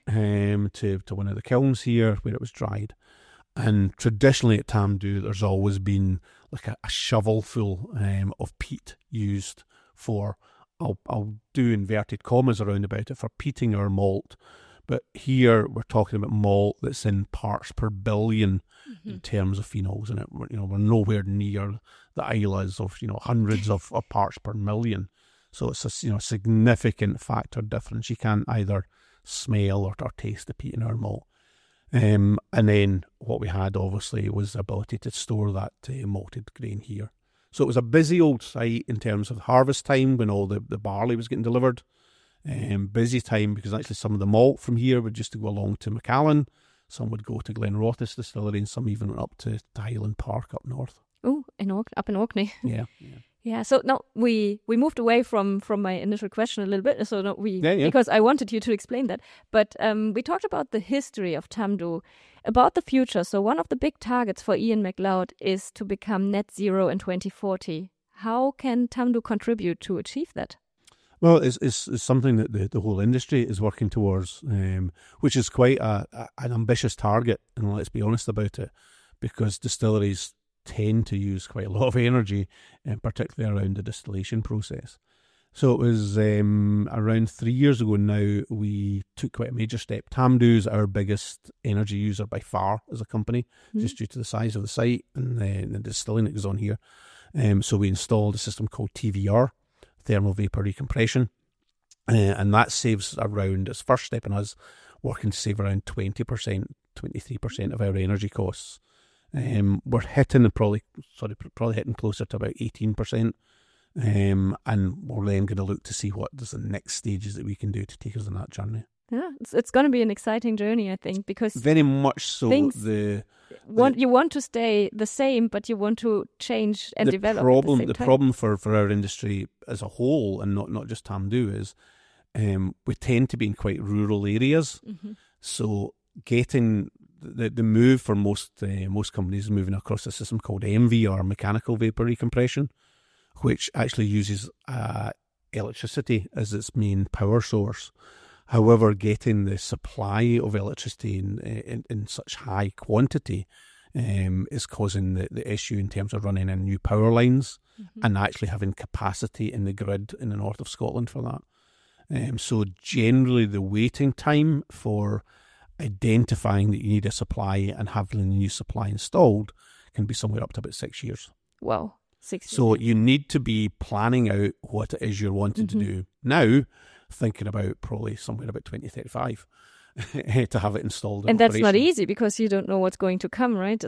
to one of the kilns here where it was dried. And traditionally at Tamdhu, there's always been like a shovel full of peat used for, I'll do inverted commas around about it, for peating our malt. But here we're talking about malt that's in parts per billion in terms of phenols in it. We're nowhere near the Islas of hundreds of parts per million. So it's a significant factor difference. You can't either smell or taste the peat in our malt. And then what we had obviously was the ability to store that malted grain here. So it was a busy old site in terms of harvest time when all the barley was getting delivered. Busy time because actually some of the malt from here would just go along to Macallan, some would go to Glenrothes distillery, and some even went up to Highland Park up north. Oh, up in Orkney. Yeah. So now we moved away from my initial question a little bit. So now because I wanted you to explain that. But we talked about the history of Tamdhu, about the future. So one of the big targets for Ian MacLeod is to become net zero in 2040. How can Tamdhu contribute to achieve that? Well, it's something that the whole industry is working towards, which is quite an ambitious target, and let's be honest about it, because distilleries tend to use quite a lot of energy, particularly around the distillation process. So it was around 3 years ago now, we took quite a major step. Tamdhu is our biggest energy user by far as a company, just due to the size of the site and the distilling that goes on here. So we installed a system called TVR, thermal vapor recompression, and that saves around, its first step in us working to save around 20%, 23% of our energy costs. We're hitting probably hitting closer to about 18% And we're then going to look to see what is the next stages that we can do to take us on that journey. Yeah, it's going to be an exciting journey, I think, because very much so. You want to stay the same, but you want to change and develop. The problem for our industry as a whole, and not just Tamdhu, is we tend to be in quite rural areas. Mm-hmm. So getting the move for most companies is moving across a system called MV, or mechanical vapor recompression, which actually uses electricity as its main power source. However, getting the supply of electricity in such high quantity is causing the issue in terms of running in new power lines and actually having capacity in the grid in the north of Scotland for that. So generally the waiting time for identifying that you need a supply and having a new supply installed can be somewhere up to about 6 years. Wow, 6 years. So you need to be planning out what it is you're wanting to do now, thinking about probably somewhere about 2035 to have it installed. And that's not easy because you don't know what's going to come, right?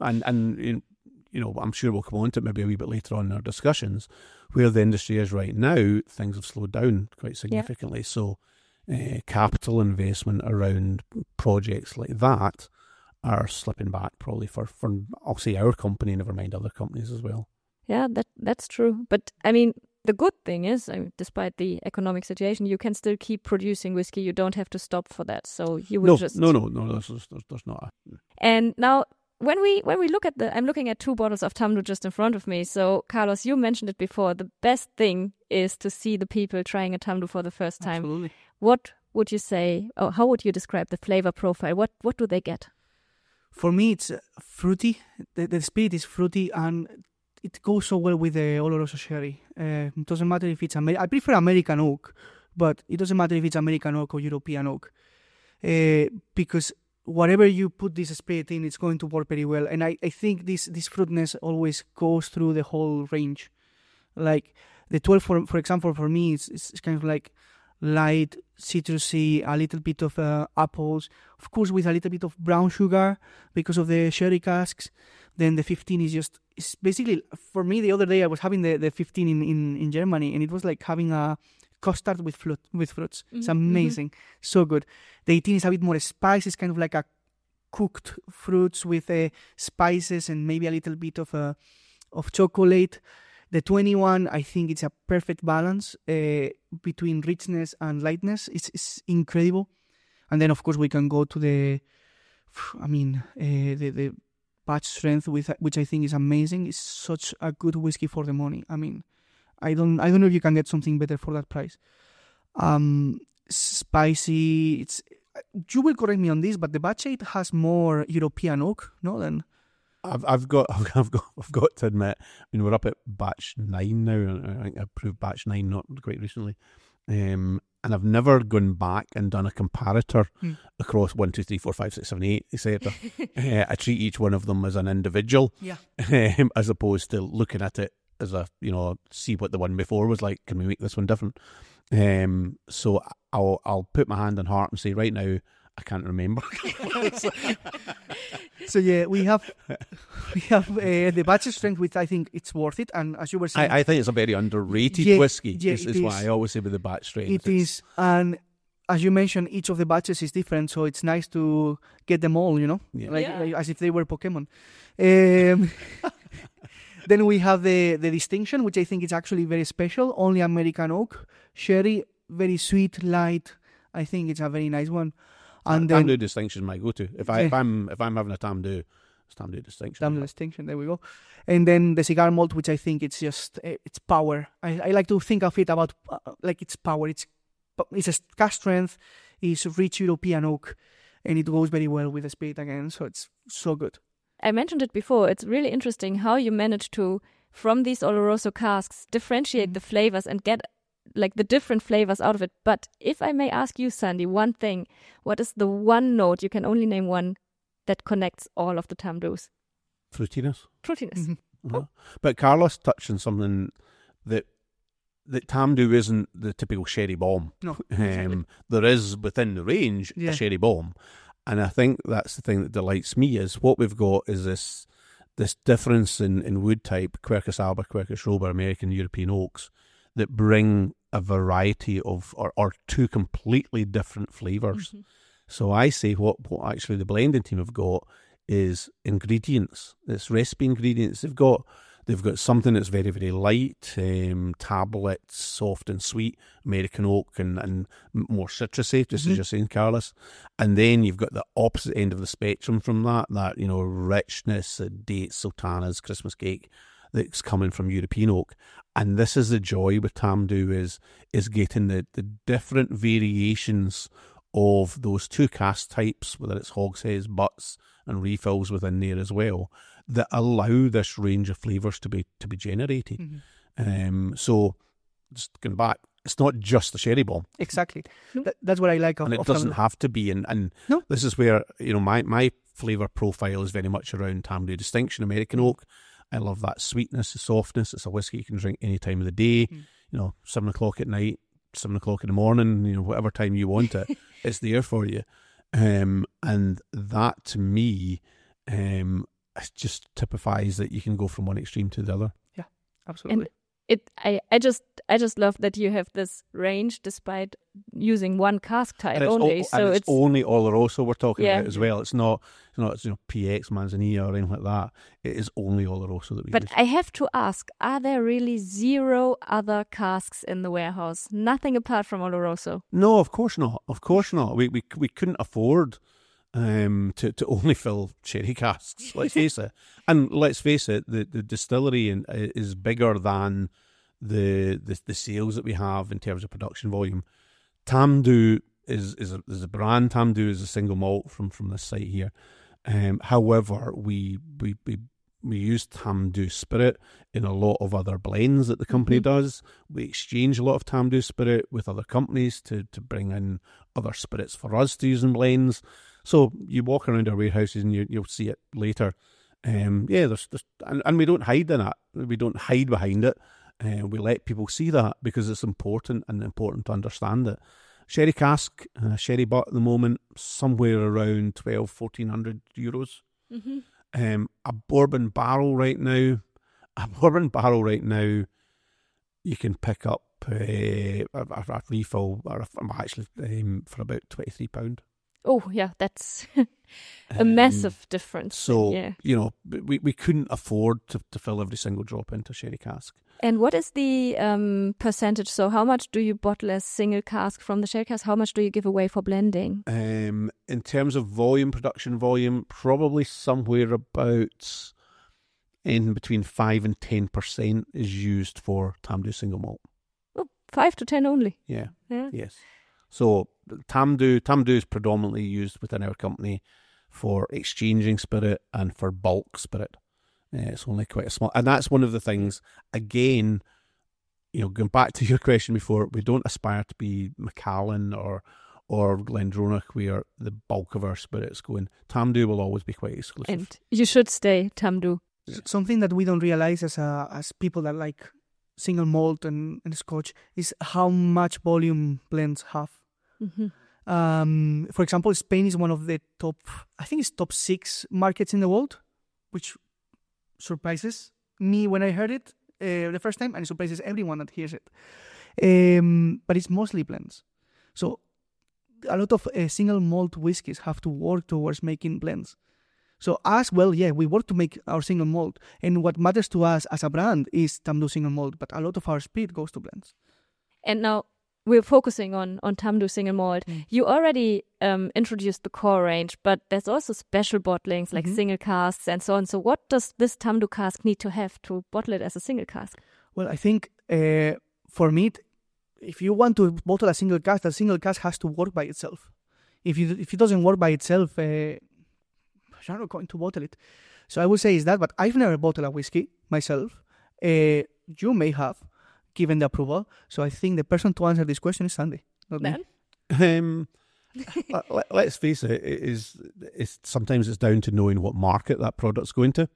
And I'm sure we'll come on to it maybe a wee bit later on in our discussions. Where the industry is right now, things have slowed down quite significantly. Yeah. So capital investment around projects like that are slipping back probably for I'll say our company, never mind other companies as well. Yeah, that's true. But I mean, the good thing is, despite the economic situation, you can still keep producing whiskey. You don't have to stop for that. So you will there's not. And now, when we look at I'm looking at 2 bottles of Tamdhu just in front of me. So Carlos, you mentioned it before. The best thing is to see the people trying a Tamdhu for the first time. Absolutely. What would you say, or how would you describe the flavor profile? What do they get? For me, it's fruity. The spirit is fruity, and it goes so well with the Oloroso sherry. It doesn't matter if it's I prefer American oak, but it doesn't matter if it's American oak or European oak, because whatever you put this spirit in, it's going to work very well. And I think this fruitness always goes through the whole range. Like the 12, for example, for me, it's kind of like light, citrusy, a little bit of apples, of course with a little bit of brown sugar because of the sherry casks. Then the 15 it's basically, for me, the other day I was having the 15 in Germany, and it was like having a custard with fruits. Mm-hmm. It's amazing. So good. The 18 is a bit more spice. It's kind of like a cooked fruits with spices and maybe a little bit of chocolate. The 21, I think it's a perfect balance between richness and lightness. It's incredible. And then, of course, we can go to the batch strength, which I think is amazing. It's such a good whiskey for the money. I mean, I don't know if you can get something better for that price. Spicy. You will correct me on this, but the batch 8 has more European oak, no? Than I've got to admit, I mean, we're up at batch 9 now, and I think I proved batch 9 not quite recently. And I've never gone back and done a comparator across 1, 2, 3, 4, 5, 6, 7, 8, etc. I treat each one of them as an individual, as opposed to looking at it as see what the one before was like. Can we make this one different? So I'll put my hand on heart and say right now I can't remember. So yeah, we have the batch strength, which I think it's worth it. And as you were saying, I think it's a very underrated whiskey. Yeah, is what I always say with the batch strength. It is, and as you mentioned, each of the batches is different, so it's nice to get them all. Like as if they were Pokemon. Then we have the distinction, which I think is actually very special. Only American oak sherry, very sweet, light. I think it's a very nice one. And then Tamdhu distinction is my go-to. If I'm having a Tamdhu, it's Tamdhu distinction. Tamdhu distinction. There we go. And then the cigar malt, which I think it's just it's power. I like to think of it about like it's power. It's a cask strength. It's rich European oak, and it goes very well with the spirit again. So it's so good. I mentioned it before. It's really interesting how you manage to, from these Oloroso casks, differentiate the flavors and get like the different flavors out of it. But if I may ask you, Sandy, one thing, what is the one note, you can only name one, that connects all of the Tamdhus? Fruitiness. Mm-hmm. Oh. But Carlos touched on something that Tamdhu isn't the typical sherry bomb. No. There is within the range a sherry bomb. And I think that's the thing that delights me, is what we've got is this difference in wood type, Quercus alba, Quercus robur, American, European oaks, that bring a variety of, or two completely different flavours. Mm-hmm. So I say what actually the blending team have got is ingredients. It's recipe ingredients. They've got something that's very, very light, tablets, soft and sweet, American oak and more citrusy, just as you're saying, Carlos. And then you've got the opposite end of the spectrum from that, richness, dates, sultanas, Christmas cake that's coming from European oak. And this is the joy with Tamdhu is getting the different variations of those two cask types, whether it's hogsheads, butts, and refills within there as well, that allow this range of flavours to be generated. Mm-hmm. So, just going back, it's not just the sherry bomb. Exactly. That's what I like. And it doesn't have to be. And no. This is where, my flavour profile is very much around Tamdhu Distinction, American oak. I love that sweetness, the softness. It's a whiskey you can drink any time of the day, 7 o'clock at night, 7 o'clock in the morning, whatever time you want it, it's there for you. And that to me, it just typifies that you can go from one extreme to the other. Yeah, absolutely. And I just love that you have this range despite using one cask type only. So it's only Oloroso we're talking about as well. It's not PX, Manzanilla or anything like that. It is only Oloroso that we use. But I have to ask, are there really zero other casks in the warehouse? Nothing apart from Oloroso? No, of course not. Of course not. We couldn't afford to only fill sherry casks, let's face it. And let's face it, the distillery is bigger than the sales that we have in terms of production volume. Tamdhu is a brand. Tamdhu is a single malt from this site here. However, we use Tamdhu Spirit in a lot of other blends that the company does. We exchange a lot of Tamdhu Spirit with other companies to bring in other spirits for us to use in blends. So you walk around our warehouses and you'll see it later. There's and we don't hide in it. We don't hide behind it. We let people see that because it's important to understand it. Sherry cask, sherry butt at the moment, somewhere around 1,100 euros. Mm-hmm. A bourbon barrel right now, you can pick up a refill for about £23. Oh, yeah, that's a massive difference. So, we couldn't afford to fill every single drop into sherry cask. And what is the percentage? So how much do you bottle as single cask from the sherry cask? How much do you give away for blending? In terms of production volume, probably somewhere about in between 5 and 10% is used for Tamdhu single malt. Oh, 5 to 10 only? Yeah. Yes. So Tamdhu is predominantly used within our company for exchanging spirit and for bulk spirit. It's only quite a small, and that's one of the things. Again, going back to your question before, we don't aspire to be Macallan or Glendronach, where the bulk of our spirits go in. Tamdhu will always be quite exclusive, and you should stay Tamdhu. Something that we don't realize as people that like single malt and Scotch is how much volume blends have. Mm-hmm. For example, Spain is one of the top 6 markets in the world, which surprises me when I heard it the first time, and it surprises everyone that hears it. But it's mostly blends. So a lot of single malt whiskies have to work towards making blends. So as well, we work to make our single malt, and what matters to us as a brand is Tamdhu single malt, but a lot of our spirit goes to blends. And now we're focusing on Tamdhu single malt. You already introduced the core range, but there's also special bottlings like single casks and so on. So what does this Tamdhu cask need to have to bottle it as a single cask? Well, I think for me, if you want to bottle a single cask, that single cask has to work by itself. If it doesn't work by itself, you're not going to bottle it. So I would say is that, but I've never bottled a whiskey myself. You may have, given the approval. So I think the person to answer this question is Sandy, not me. Let's face it, it's sometimes it's down to knowing what market that product's going to.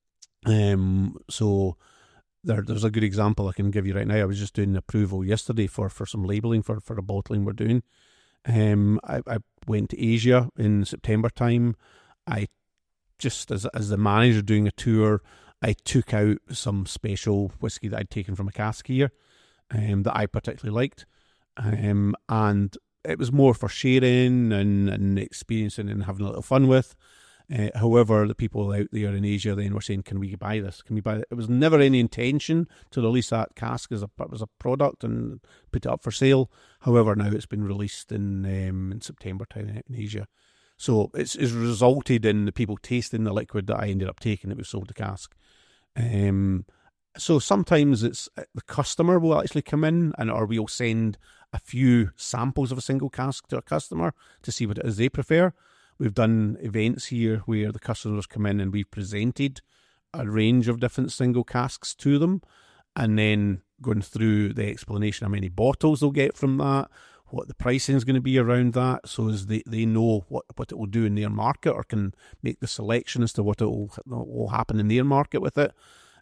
So there's a good example I can give you right now. I was just doing an approval yesterday for some labelling for a bottling we're doing. I went to Asia in September time. I just as the manager doing a tour, I took out some special whiskey that I'd taken from a cask here that I particularly liked. And it was more for sharing and experiencing and having a little fun with. However, the people out there in Asia then were saying, can we buy this? Can we buy it? It was never any intention to release that cask as a product and put it up for sale. However, now it's been released in September time in Asia. So it's resulted in the people tasting the liquid that I ended up taking that was sold to cask. So sometimes it's the customer will actually come in or we'll send a few samples of a single cask to a customer to see what it is they prefer. We've done events here where the customers come in and we've presented a range of different single casks to them, and then going through the explanation of how many bottles they'll get from that, what the pricing is going to be around that, so as they know what it will do in their market or can make the selection as to what will happen in their market with it.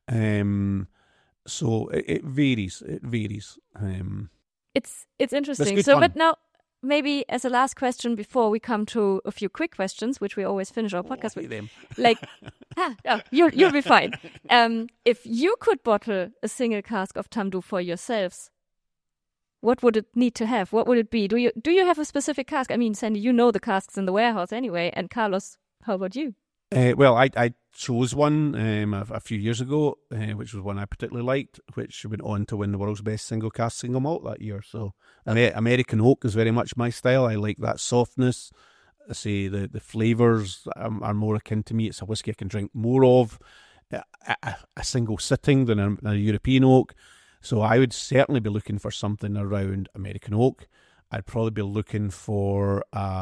So it varies. It varies. It's interesting. good So, fun. but now maybe as a last question before we come to a few quick questions, which we always finish our podcast with. Them. Like, you'll be fine. If you could bottle a single cask of Tam Dhu for yourselves, what would it need to have? What would it be? Do you have a specific cask? I mean, Sandy, you know the casks in the warehouse anyway. And Carlos, how about you? Well, I chose one a few years ago, which was one I particularly liked, which went on to win the world's best single cask single malt that year. So American oak is very much my style. I like that softness. I say the flavours are more akin to me. It's a whiskey I can drink more of a single sitting than a European oak. So I would certainly be looking for something around American oak. I'd probably be looking for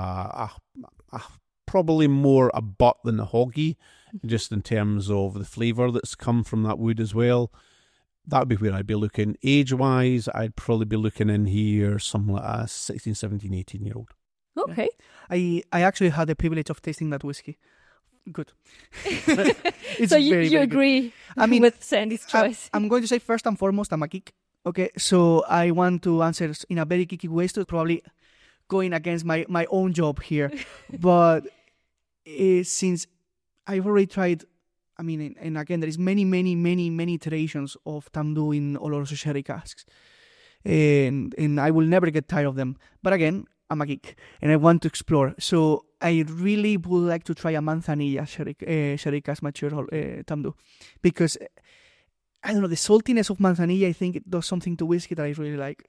probably more a butt than a hoggy, just in terms of the flavour that's come from that wood as well. That would be where I'd be looking. Age-wise, I'd probably be looking in here something like a 16, 17, 18-year-old. Okay. I actually had the privilege of tasting that whiskey. Good. It's So you very, very good. agree I mean, with Sandy's choice? I'm going to say first and foremost, I'm a geek. Okay, so I want to answer in a very geeky way, so probably going against my own job here. But since I've already tried, I mean, and again, there is many iterations of Tam Dhu in Oloroso sherry casks. And I will never get tired of them. But again, I'm a geek and I want to explore. So I really would like to try a Manzanilla sherry cask mature Tam Dhu, because I don't know, the saltiness of Manzanilla, I think it does something to whiskey that I really like.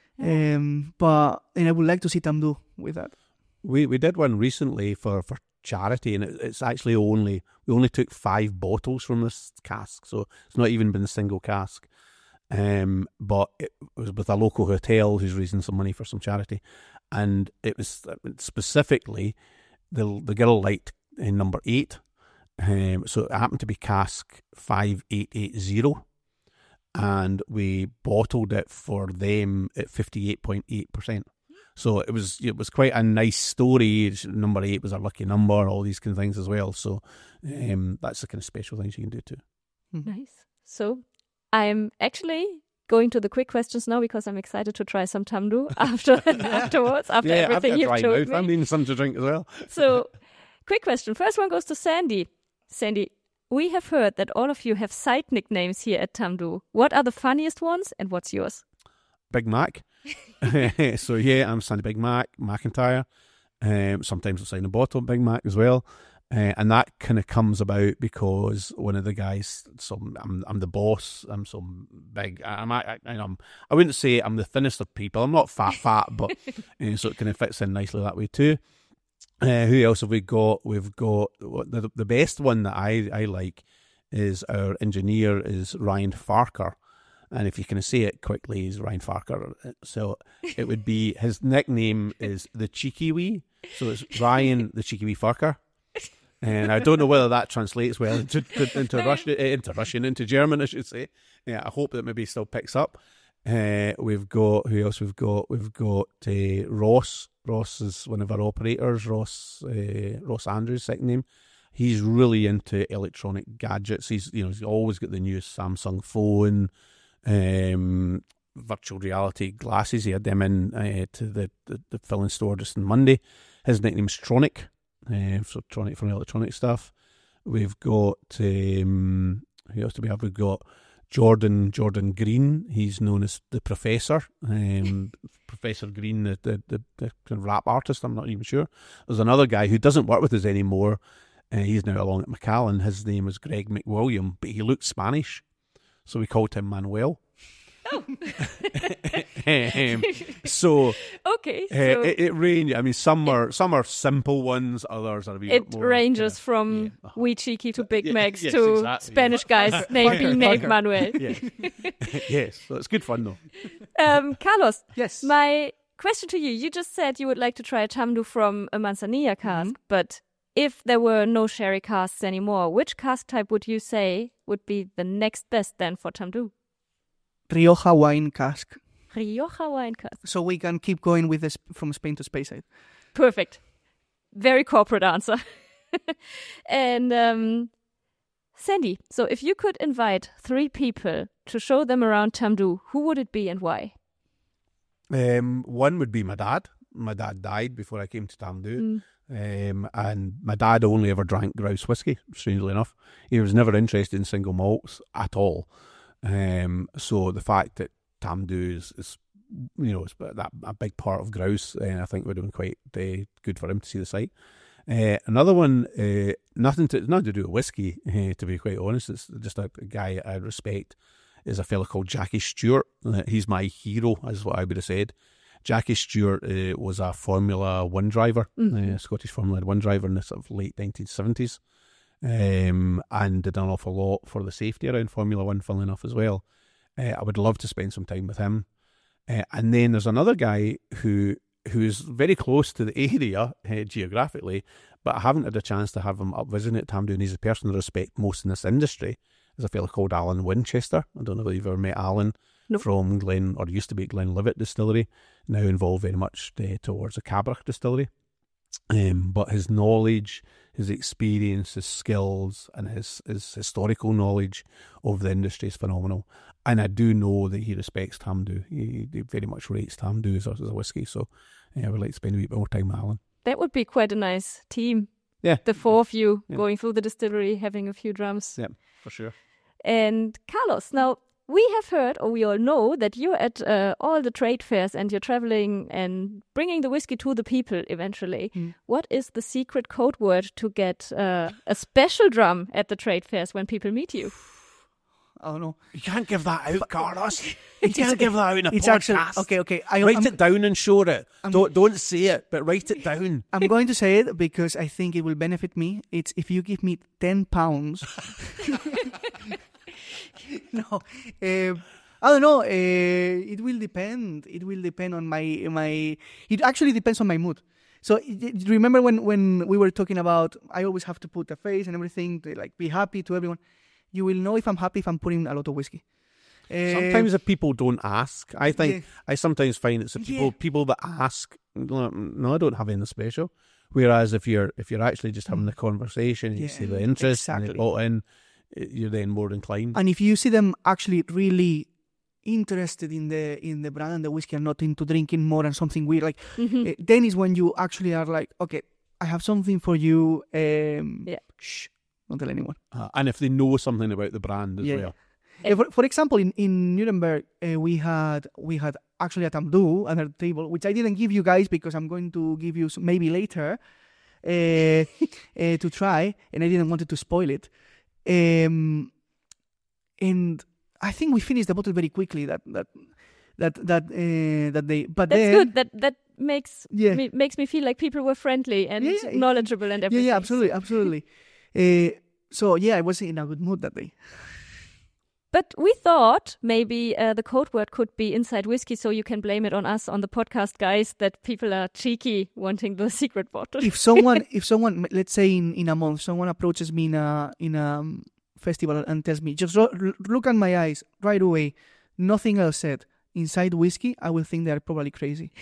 But I would like to see Tam Dhu with that. We did one recently for charity, and it's actually we only took 5 bottles from this cask, so it's not even been a single cask. But it was with a local hotel who's raising some money for some charity, and it was specifically the girl liked number 8. So it happened to be cask 5880, and we bottled it for them at 58.8%. So it was quite a nice story. Number 8 was a lucky number, all these kind of things as well. So that's the kind of special things you can do too. Nice. So I'm actually going to the quick questions now because I'm excited to try some Tam Dhu afterwards, after everything you've told me. I'm needing something to drink as well. So, quick question. First one goes to Sandy. Sandy, we have heard that all of you have side nicknames here at Tam Dhu. What are the funniest ones and what's yours? Big Mac. So yeah, I'm Sandy Big Mac, McIntyre. Sometimes I'll sign a bottle of Big Mac as well. And that kind of comes about because one of the guys, I'm the boss. I'm so big. I wouldn't say I'm the thinnest of people. I'm not fat, but so it kind of fits in nicely that way too. Who else have we got? We've got the best one that I like is our engineer is Ryan Farker. And if you can say it quickly, he's Ryan Farker. So it would be, his nickname is the Cheeky Wee. So it's Ryan the Cheeky Wee Farker. And I don't know whether that translates well into Russian, into German, I should say. Yeah, I hope that maybe still picks up. We've got, who else we've got? We've got Ross. Ross is one of our operators. Ross Andrews, second name. He's really into electronic gadgets. He's always got the newest Samsung phone, virtual reality glasses. He had them in to the filling store just on Monday. His nickname's Tronic. So Tronic from electronic stuff. We've got who else do we have? We've got Jordan Green. He's known as the Professor. Professor Green, the kind of rap artist. I'm not even sure. There's another guy who doesn't work with us anymore. He's now along at Macallan. His name is Greg McWilliam, but he looks Spanish, so we called him Manuel. Oh. So okay. It ranges. I mean, some are simple ones. Others are a bit it more, ranges from wee cheeky to Big Macs yes, to exactly, Spanish guys being named Manuel. Yeah. Yes, so it's good fun though. Carlos. Yes. My question to you: you just said you would like to try a Tamdhu from a Manzanilla cask, but if there were no sherry casks anymore, which cask type would you say would be the next best then for Tamdhu? Rioja wine cask. Rioja wine cask. So we can keep going with this from Spain to Speyside. Perfect. Very corporate answer. And Sandy, so if you could invite 3 people to show them around Tamdhu, who would it be and why? One would be my dad. My dad died before I came to Tamdhu. And my dad only ever drank grouse whiskey, strangely enough. He was never interested in single malts at all. So the fact that Tamdhu is it's a big part of grouse, I think would have been quite good for him to see the site. Another one, nothing to do with whiskey, to be quite honest. It's just a guy I respect, is a fella called Jackie Stewart. He's my hero, is what I would have said. Jackie Stewart was a Formula 1 driver, Scottish Formula 1 driver in the sort of late 1970s, and did an awful lot for the safety around Formula 1, funnily enough, as well. I would love to spend some time with him. And then there's another guy who's very close to the area geographically, but I haven't had a chance to have him up visiting at Tamdhu, and he's a person I respect most in this industry. There's a fella called Alan Winchester. I don't know if you've ever met Alan. Nope. From used to be Glenlivet Distillery, now involved very much towards a Cabrach distillery. But his knowledge, his experience, his skills, and his historical knowledge of the industry is phenomenal. And I do know that he respects Tamdhu. He very much rates Tamdhu as a whiskey. So I would like to spend a bit more time with Alan. That would be quite a nice team. Yeah. The 4 of you going through the distillery, having a few drums. Yeah, for sure. And Carlos, now we have heard, or we all know, that you're at all the trade fairs and you're traveling and bringing the whiskey to the people eventually. What is the secret code word to get a special drum at the trade fairs when people meet you? I don't know. You can't give that out, Carlos. You can't give that out in a podcast. Actually, okay. Write it down and show it. Don't say it, but write it down. I'm going to say it because I think it will benefit me. It's if you give me £10. No, I don't know. It will depend. It will depend on my. It actually depends on my mood. So remember when we were talking about, I always have to put a face and everything to be happy to everyone. You will know if I'm happy if I'm putting a lot of whiskey. Sometimes if people don't ask, I think I sometimes find it's the people that ask. No, I don't have anything special. Whereas if you're actually just having the conversation, you see the interest and they bought in, you're then more inclined. And if you see them actually really interested in the brand and the whiskey and not into drinking more and something weird, then is when you actually are like, okay, I have something for you. Shh, don't tell anyone. And if they know something about the brand as well. For example, in Nuremberg, we had actually a Tamdhu at our table, which I didn't give you guys because I'm going to give you maybe later to try, and I didn't want to spoil it. And I think we finished the bottle very quickly. That they. But that's then, good. That makes me feel like people were friendly and knowledgeable and everything. Yeah, absolutely. So I was in a good mood that day. But we thought maybe the code word could be inside whiskey, so you can blame it on us, on the podcast guys, that people are cheeky wanting the secret bottle. If someone, let's say in a month, someone approaches me in a festival and tells me, just look at my eyes right away, nothing else said, inside whiskey, I will think they are probably crazy.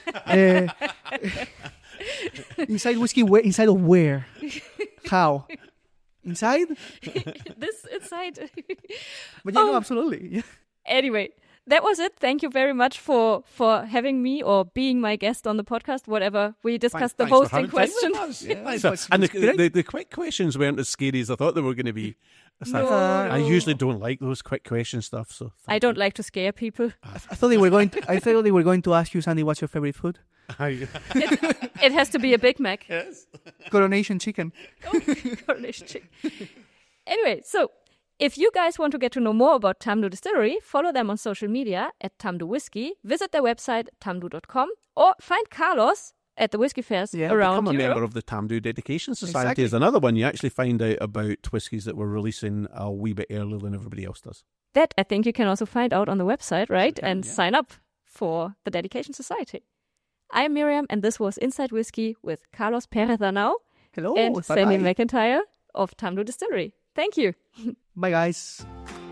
Inside whiskey, inside of where? How? Inside? This inside. But no, absolutely. Yeah. Anyway, that was it. Thank you very much for having me or being my guest on the podcast, whatever. We discussed the Thanks for hosting having us. question. Yeah, thanks. And the quick questions weren't as scary as I thought they were going to be. I usually don't like those quick question stuff. So I don't like to scare people. I thought they were going to ask you, Sandy, what's your favorite food? It has to be a Big Mac. Yes. Coronation chicken. Coronation chicken. Anyway, so if you guys want to get to know more about Tamdhu Distillery, follow them on social media at Tamdhu Whiskey, visit their website tamdhu.com, or find Carlos at the whiskey fairs around Become a Europe. member of the Tamdhu Dedication Society Exactly. is another one. You actually find out about whiskies that we're releasing a wee bit earlier than everybody else does. That I think you can also find out on the website, right? can, And yeah. sign up for the Dedication Society. I'm Miriam, and this was Inside Whiskey with Carlos Perez Arnau Hello. and bye-bye. Sammy McIntyre of Tamdhu Distillery. Thank you. Bye, guys.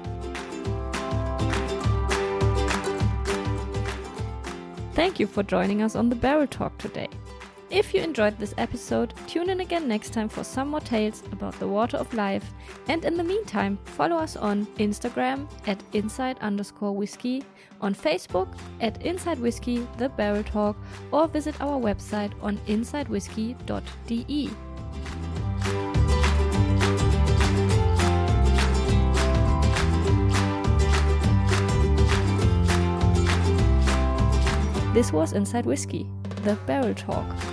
Thank you for joining us on the Barrel Talk today. If you enjoyed this episode, tune in again next time for some more tales about the water of life. And in the meantime, follow us on Instagram at inside_whiskey, on Facebook at Inside Whiskey, The Barrel Talk, or visit our website on insidewhiskey.de. This was Inside Whiskey, The Barrel Talk.